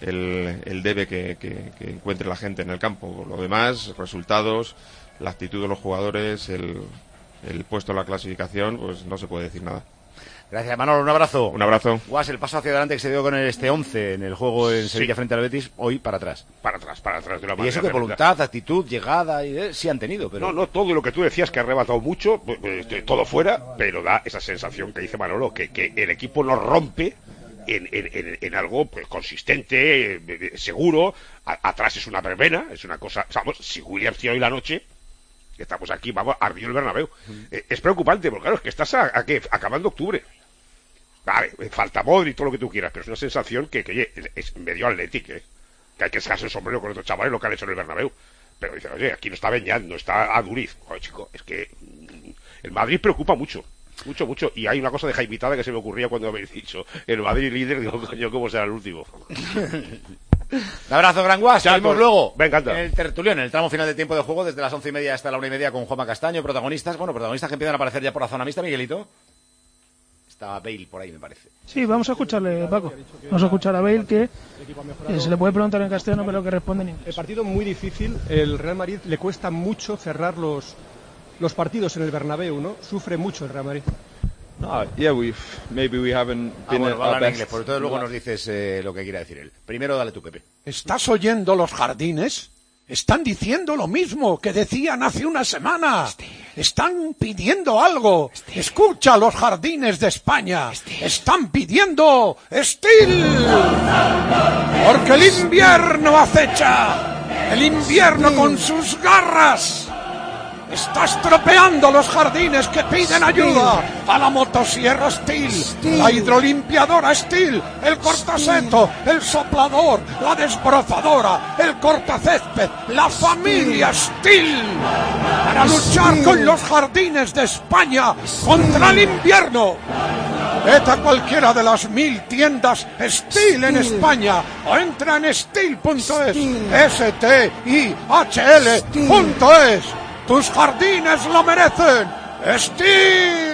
el debe que encuentre la gente en el campo. Lo demás, resultados, la actitud de los jugadores, el puesto en la clasificación, pues no se puede decir nada. Gracias, Manolo, un abrazo. Un abrazo. Guas, el paso hacia adelante que se dio con este 11 en el juego en Sevilla frente al Betis, hoy para atrás. Para atrás, de una manera. Y eso que voluntad, actitud, llegada, sí han tenido, pero... No, todo lo que tú decías que ha arrebatado mucho, todo fuera, pero da esa sensación que dice Manolo, que el equipo nos rompe en algo pues, consistente, seguro. Atrás es una verbena, es una cosa... Vamos, si Williams hoy la noche... que estamos aquí, vamos, ardió el Bernabéu. Es preocupante, porque claro, es que estás acabando octubre. Vale, falta Modric y todo lo que tú quieras, pero es una sensación que es medio atlético, que hay que sacarse el sombrero con estos chavales lo que han hecho en el Bernabéu. Pero dicen, oye, aquí no está Beñat, no está Aduriz. Joder, chico, es que el Madrid preocupa mucho. Mucho. Y hay una cosa de jaivitada que se me ocurría cuando habéis dicho el Madrid líder, digo, coño, ¿cómo será el último? Un abrazo, Gran Guas. Seguimos luego Venga, en el tertulión, en el tramo final de tiempo de juego, desde las 11:30 hasta la 1:30 con Juanma Castaño, protagonistas que empiezan a aparecer ya por la zona mixta. Miguelito, estaba Bale por ahí, me parece. Sí, vamos a escucharle, Paco. Vamos a escuchar a Bale, que se le puede preguntar en castellano, pero que responde en inglés. El partido muy difícil, el Real Madrid le cuesta mucho cerrar los partidos en el Bernabéu, ¿no? Sufre mucho el Real Madrid. Maybe we haven't been bueno, va a our hablar en best. inglés, por todo luego nos dices lo que quiera decir él. Primero dale tú, Pepe. ¿Estás oyendo los jardines? Están diciendo lo mismo que decían hace una semana. Están pidiendo algo. Escucha los jardines de España. Están pidiendo Steel. Porque el invierno acecha. El invierno con sus garras. Está estropeando los jardines que piden ayuda. A la motosierra Steel, la hidrolimpiadora Steel, el cortaseto, el soplador, la desbrozadora, el cortacésped, la familia Steel. Para luchar con los jardines de España contra el invierno. Vete a cualquiera de las 1000 tiendas Steel en España o entra en steel.es, STIHL.es. ¡Tus jardines lo merecen! ¡Steel!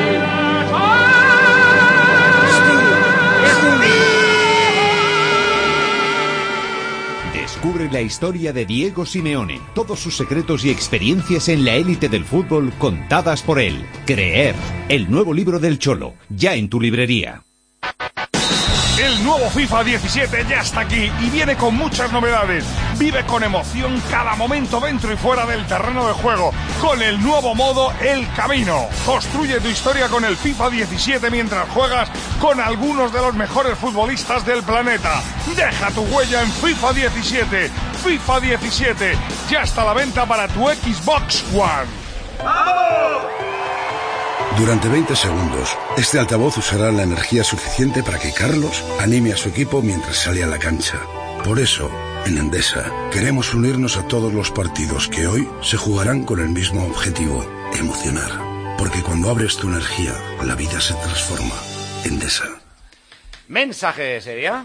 Descubre la historia de Diego Simeone, todos sus secretos y experiencias en la élite del fútbol contadas por él. Creer, el nuevo libro del Cholo, ya en tu librería. El nuevo FIFA 17 ya está aquí y viene con muchas novedades. Vive con emoción cada momento dentro y fuera del terreno de juego con el nuevo modo El Camino. Construye tu historia con el FIFA 17 mientras juegas con algunos de los mejores futbolistas del planeta. Deja tu huella en FIFA 17. FIFA 17 ya está a la venta para tu Xbox One. ¡Vamos! Durante 20 segundos, este altavoz usará la energía suficiente para que Carlos anime a su equipo mientras sale a la cancha. Por eso, en Endesa, queremos unirnos a todos los partidos que hoy se jugarán con el mismo objetivo, emocionar. Porque cuando abres tu energía, la vida se transforma. Endesa. Mensaje, ¿sería?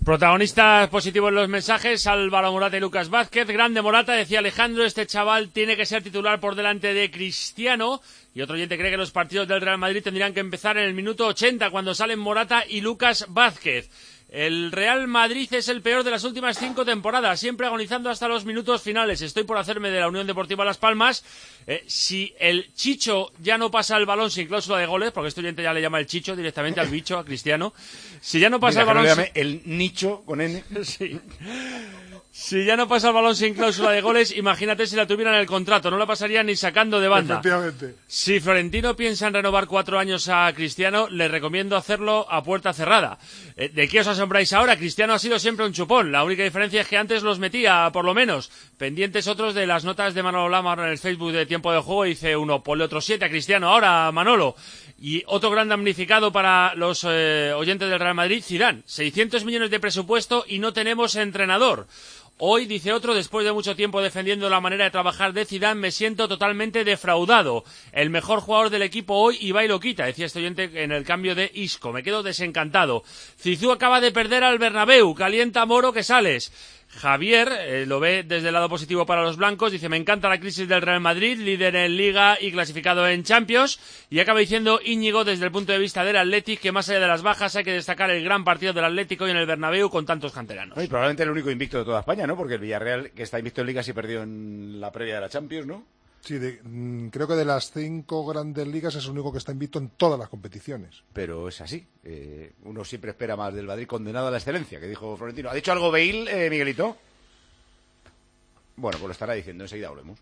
Protagonistas positivos en los mensajes, Álvaro Morata y Lucas Vázquez. Grande Morata, decía Alejandro, este chaval tiene que ser titular por delante de Cristiano. Y otro oyente cree que los partidos del Real Madrid tendrían que empezar en el minuto 80, cuando salen Morata y Lucas Vázquez. El Real Madrid es el peor de las últimas 5 temporadas, siempre agonizando hasta los minutos finales. Estoy por hacerme de la Unión Deportiva Las Palmas. Si el Chicho ya no pasa el balón sin cláusula de goles, porque este oyente ya le llama el Chicho directamente al bicho, a Cristiano. Si ya no pasa el balón... No le llame el nicho con N. Sí. Si ya no pasa el balón sin cláusula de goles, imagínate si la tuviera en el contrato, no la pasaría ni sacando de banda. Efectivamente. Si Florentino piensa en renovar 4 años a Cristiano, le recomiendo hacerlo a puerta cerrada. ¿De qué os asombráis ahora? Cristiano ha sido siempre un chupón, la única diferencia es que antes los metía, por lo menos. Pendientes otros de las notas de Manolo Lama en el Facebook de Tiempo de Juego, dice uno, ponle otro 7 a Cristiano, ahora Manolo. Y otro gran damnificado para los oyentes del Real Madrid, Zidane. 600 millones de presupuesto y no tenemos entrenador. Hoy, dice otro, después de mucho tiempo defendiendo la manera de trabajar de Zidane, me siento totalmente defraudado. El mejor jugador del equipo hoy, Ibai lo quita, decía este oyente en el cambio de Isco. Me quedo desencantado. Zizou acaba de perder al Bernabéu. Calienta Moro que sales. Javier lo ve desde el lado positivo para los blancos, dice, me encanta la crisis del Real Madrid, líder en Liga y clasificado en Champions, y acaba diciendo Íñigo desde el punto de vista del Athletic que más allá de las bajas hay que destacar el gran partido del Atlético hoy en el Bernabéu con tantos canteranos. Y probablemente el único invicto de toda España, ¿no? Porque el Villarreal, que está invicto en Liga, sí perdió en la previa de la Champions, ¿no? Sí, creo que de las 5 grandes ligas es el único que está invicto en todas las competiciones. Pero es así. Uno siempre espera más del Madrid, condenado a la excelencia, que dijo Florentino. ¿Ha dicho algo Bale, Miguelito? Bueno, pues lo estará diciendo, enseguida volvemos.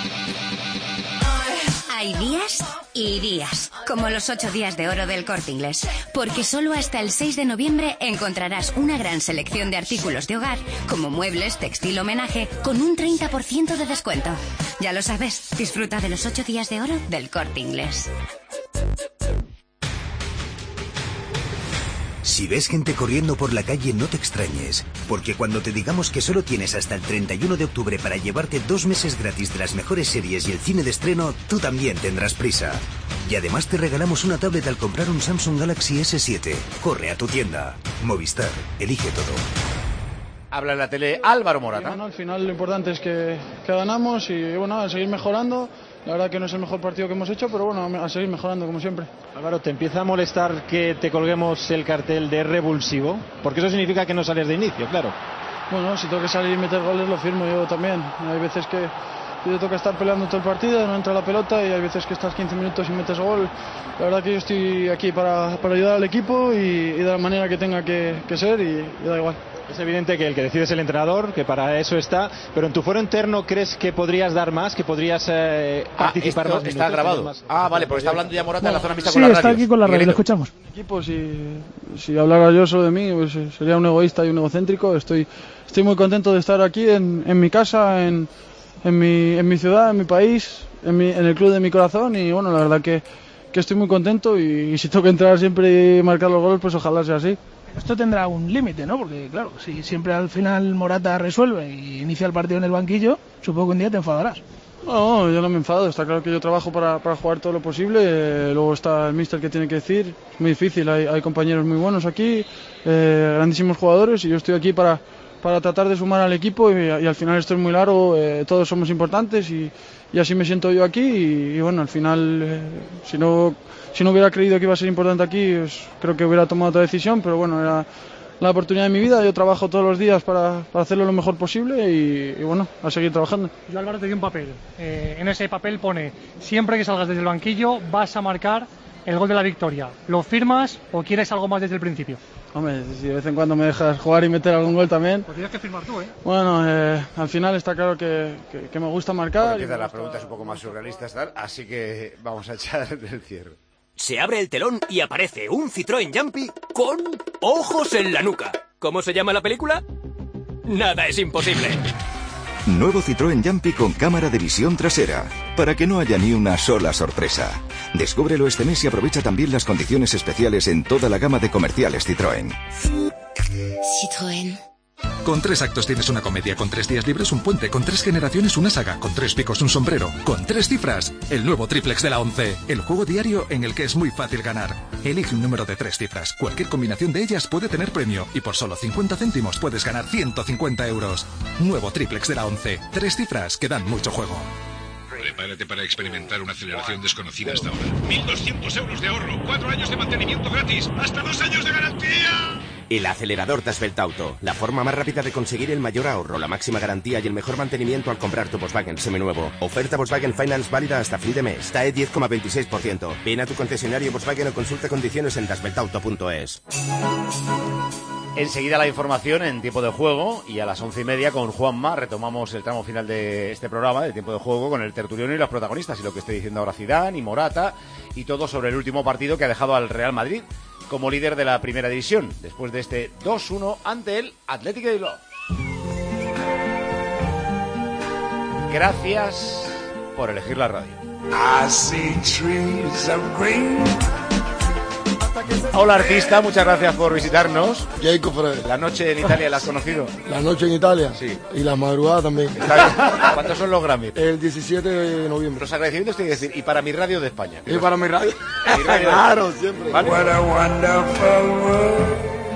Hay días y días, como los 8 días de oro del Corte Inglés, porque solo hasta el 6 de noviembre encontrarás una gran selección de artículos de hogar, como muebles, textil, homenaje, con un 30% de descuento. Ya lo sabes, disfruta de los 8 días de oro del Corte Inglés. Si ves gente corriendo por la calle, no te extrañes, porque cuando te digamos que solo tienes hasta el 31 de octubre para llevarte 2 meses gratis de las mejores series y el cine de estreno, tú también tendrás prisa. Y además te regalamos una tablet al comprar un Samsung Galaxy S7. Corre a tu tienda. Movistar, elige todo. Habla en la tele Álvaro Morata. Bueno, al final lo importante es que ganamos y bueno, a seguir mejorando. La verdad que no es el mejor partido que hemos hecho, pero bueno, a seguir mejorando como siempre. Álvaro, ¿te empieza a molestar que te colguemos el cartel de revulsivo? Porque eso significa que no sales de inicio, claro. Bueno, si tengo que salir y meter goles lo firmo yo también. Hay veces que te toca estar peleando todo el partido, no entra la pelota y hay veces que estás 15 minutos y metes gol. La verdad que yo estoy aquí para ayudar al equipo y de la manera que tenga que ser y da igual. Es evidente que el que decide es el entrenador, que para eso está, pero en tu fuero interno ¿crees que podrías dar más, que podrías participar más minutos? Está grabado. Vale, pues está hablando ya Morata en la zona mixta con la radio. Sí, está aquí con la radio, lo escuchamos. Equipo, si hablara yo solo de mí, pues sería un egoísta y un egocéntrico. Estoy muy contento de estar aquí en mi casa, en mi ciudad, en mi país, en el club de mi corazón y bueno, la verdad que estoy muy contento y si tengo que entrar siempre y marcar los goles, pues ojalá sea así. Esto tendrá un límite, ¿no? Porque, claro, si siempre al final Morata resuelve y inicia el partido en el banquillo, supongo que un día te enfadarás. No, yo no me enfado. Está claro que yo trabajo para jugar todo lo posible. Luego está el míster que tiene que decir. Es muy difícil. Hay compañeros muy buenos aquí, grandísimos jugadores, y yo estoy aquí para tratar de sumar al equipo y al final esto es muy largo. Todos somos importantes y así me siento yo aquí y bueno, al final si no hubiera creído que iba a ser importante aquí, pues, creo que hubiera tomado otra decisión, pero bueno, era la oportunidad de mi vida. Yo trabajo todos los días para hacerlo lo mejor posible y bueno, a seguir trabajando. Yo, Álvaro, te doy un papel. En ese papel pone, siempre que salgas desde el banquillo vas a marcar el gol de la victoria. ¿Lo firmas o quieres algo más desde el principio? Hombre, si de vez en cuando me dejas jugar y meter algún gol también. Pues tienes que firmar tú, ¿eh? Bueno, al final está claro que me gusta marcar. Porque las preguntas un poco más surrealistas, tal, así que vamos a echar el cierre. Se abre el telón y aparece un Citroën Jumpy con ojos en la nuca. ¿Cómo se llama la película? Nada es imposible. Nuevo Citroën Jumpy con cámara de visión trasera, para que no haya ni una sola sorpresa. Descúbrelo este mes y aprovecha también las condiciones especiales en toda la gama de comerciales Citroën. Citroën. Con 3 actos tienes una comedia, con 3 días libres un puente, con 3 generaciones una saga, con 3 picos un sombrero, con 3 cifras. El nuevo triplex de la 11. El juego diario en el que es muy fácil ganar. Elige un número de 3 cifras. Cualquier combinación de ellas puede tener premio y por solo 50 céntimos puedes ganar 150 euros. Nuevo triplex de la 11. 3 cifras que dan mucho juego. Prepárate para experimentar una aceleración desconocida hasta ahora. 1.200 euros de ahorro, 4 años de mantenimiento gratis, hasta 2 años de garantía. El acelerador Dasveltauto, la forma más rápida de conseguir el mayor ahorro, la máxima garantía y el mejor mantenimiento al comprar tu Volkswagen seminuevo. Oferta Volkswagen Finance válida hasta fin de mes. TAE 10,26%. Ven a tu concesionario Volkswagen o consulta condiciones en dasveltauto.es. Enseguida la información en tiempo de juego y a las 11:30 con Juanma retomamos el tramo final de este programa de tiempo de juego con el tertuliano y los protagonistas y lo que estoy diciendo ahora Zidane y Morata y todo sobre el último partido que ha dejado al Real Madrid como líder de la primera división después de este 2-1 ante el Athletic de Bilbao. Gracias por elegir la radio. I see trees of green. Hola artista, muchas gracias por visitarnos. Jacob Fred. La noche en Italia, ¿la has conocido? La noche en Italia. Sí. Y la madrugada también. ¿Cuántos son los Grammy? El 17 de noviembre. Los agradecimientos te voy a decir, y para mi radio de España. Y para mi radio. Claro, siempre. ¿Vale? What a wonderful world.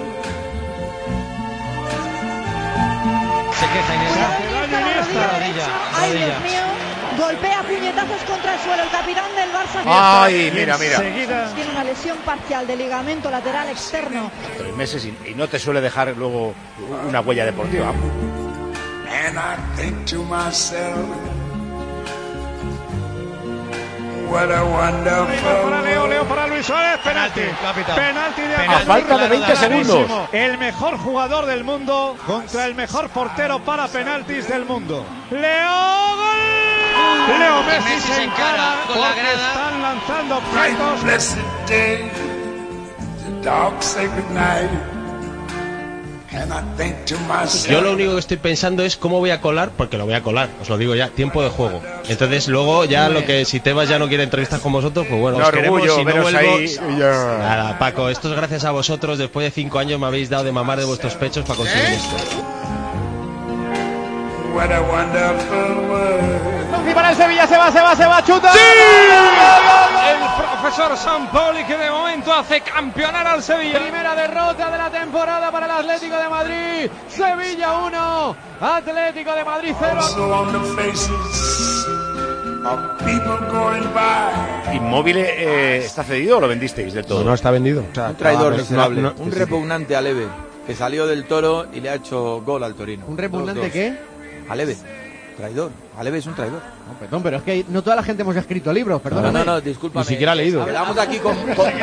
Se queja Iniesta. Ay, Dios mío. Golpea puñetazos contra el suelo el capitán del Barça. Ay, mira. Tiene una lesión parcial de ligamento lateral externo. 3 meses y no te suele dejar luego una huella deportiva. And I think to myself, what a wonderful. Leo para Luis Suárez, penalti. Penalti de A falta de 20 segundos. El mejor jugador del mundo contra el mejor portero para penaltis del mundo. Leo, gol. Leo Messi se encara con la grada. Están lanzando objetos. Yo lo único que estoy pensando es cómo voy a colar, porque lo voy a colar, os lo digo ya, tiempo de juego. Entonces luego ya lo que si Tebas ya no quiere entrevistar con vosotros, pues bueno, os queremos, si no vuelvo. Nada, Paco, esto es gracias a vosotros, después de 5 años me habéis dado de mamar de vuestros pechos para conseguir esto. What a wonderful world. Y para el Sevilla se va, chuta. ¡Sí! El profesor Sampaoli que de momento hace campeonar al Sevilla. Primera derrota de la temporada para el Atlético de Madrid. Sevilla 1, Atlético de Madrid 0. ¿Inmóvil está cedido o lo vendisteis del todo? No está vendido. O sea, un traidor miserable, un repugnante Aleve, que salió del Toro y le ha hecho gol al Torino. ¿Un repugnante qué? Aleve, traidor. Aleve es un traidor. No, perdón, pero es que no toda la gente hemos escrito libros, perdóname. No, discúlpame. Ni siquiera ha leído. Hablamos aquí con...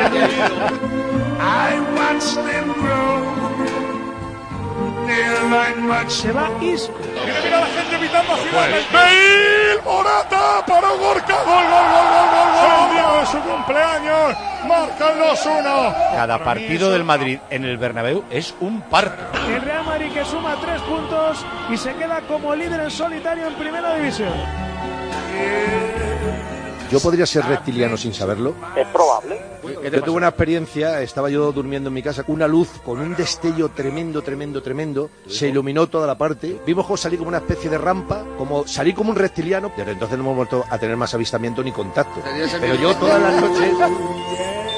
Se va Isco. Mira la gente gritando hacia Bale, Morata, para Gorka, gol. El día de su cumpleaños, marca el 2-1. Cada partido del Madrid en el Bernabéu es un parto. El Real Madrid que suma 3 puntos y se queda como líder en solitario en primera división. ¿Yo podría ser reptiliano sin saberlo? Es probable. Yo tuve una experiencia, estaba yo durmiendo en mi casa, una luz con un destello tremendo, se iluminó toda la parte, vimos cómo salí como una especie de rampa, salí como un reptiliano, desde entonces no hemos vuelto a tener más avistamiento ni contacto. Pero yo todas las noches...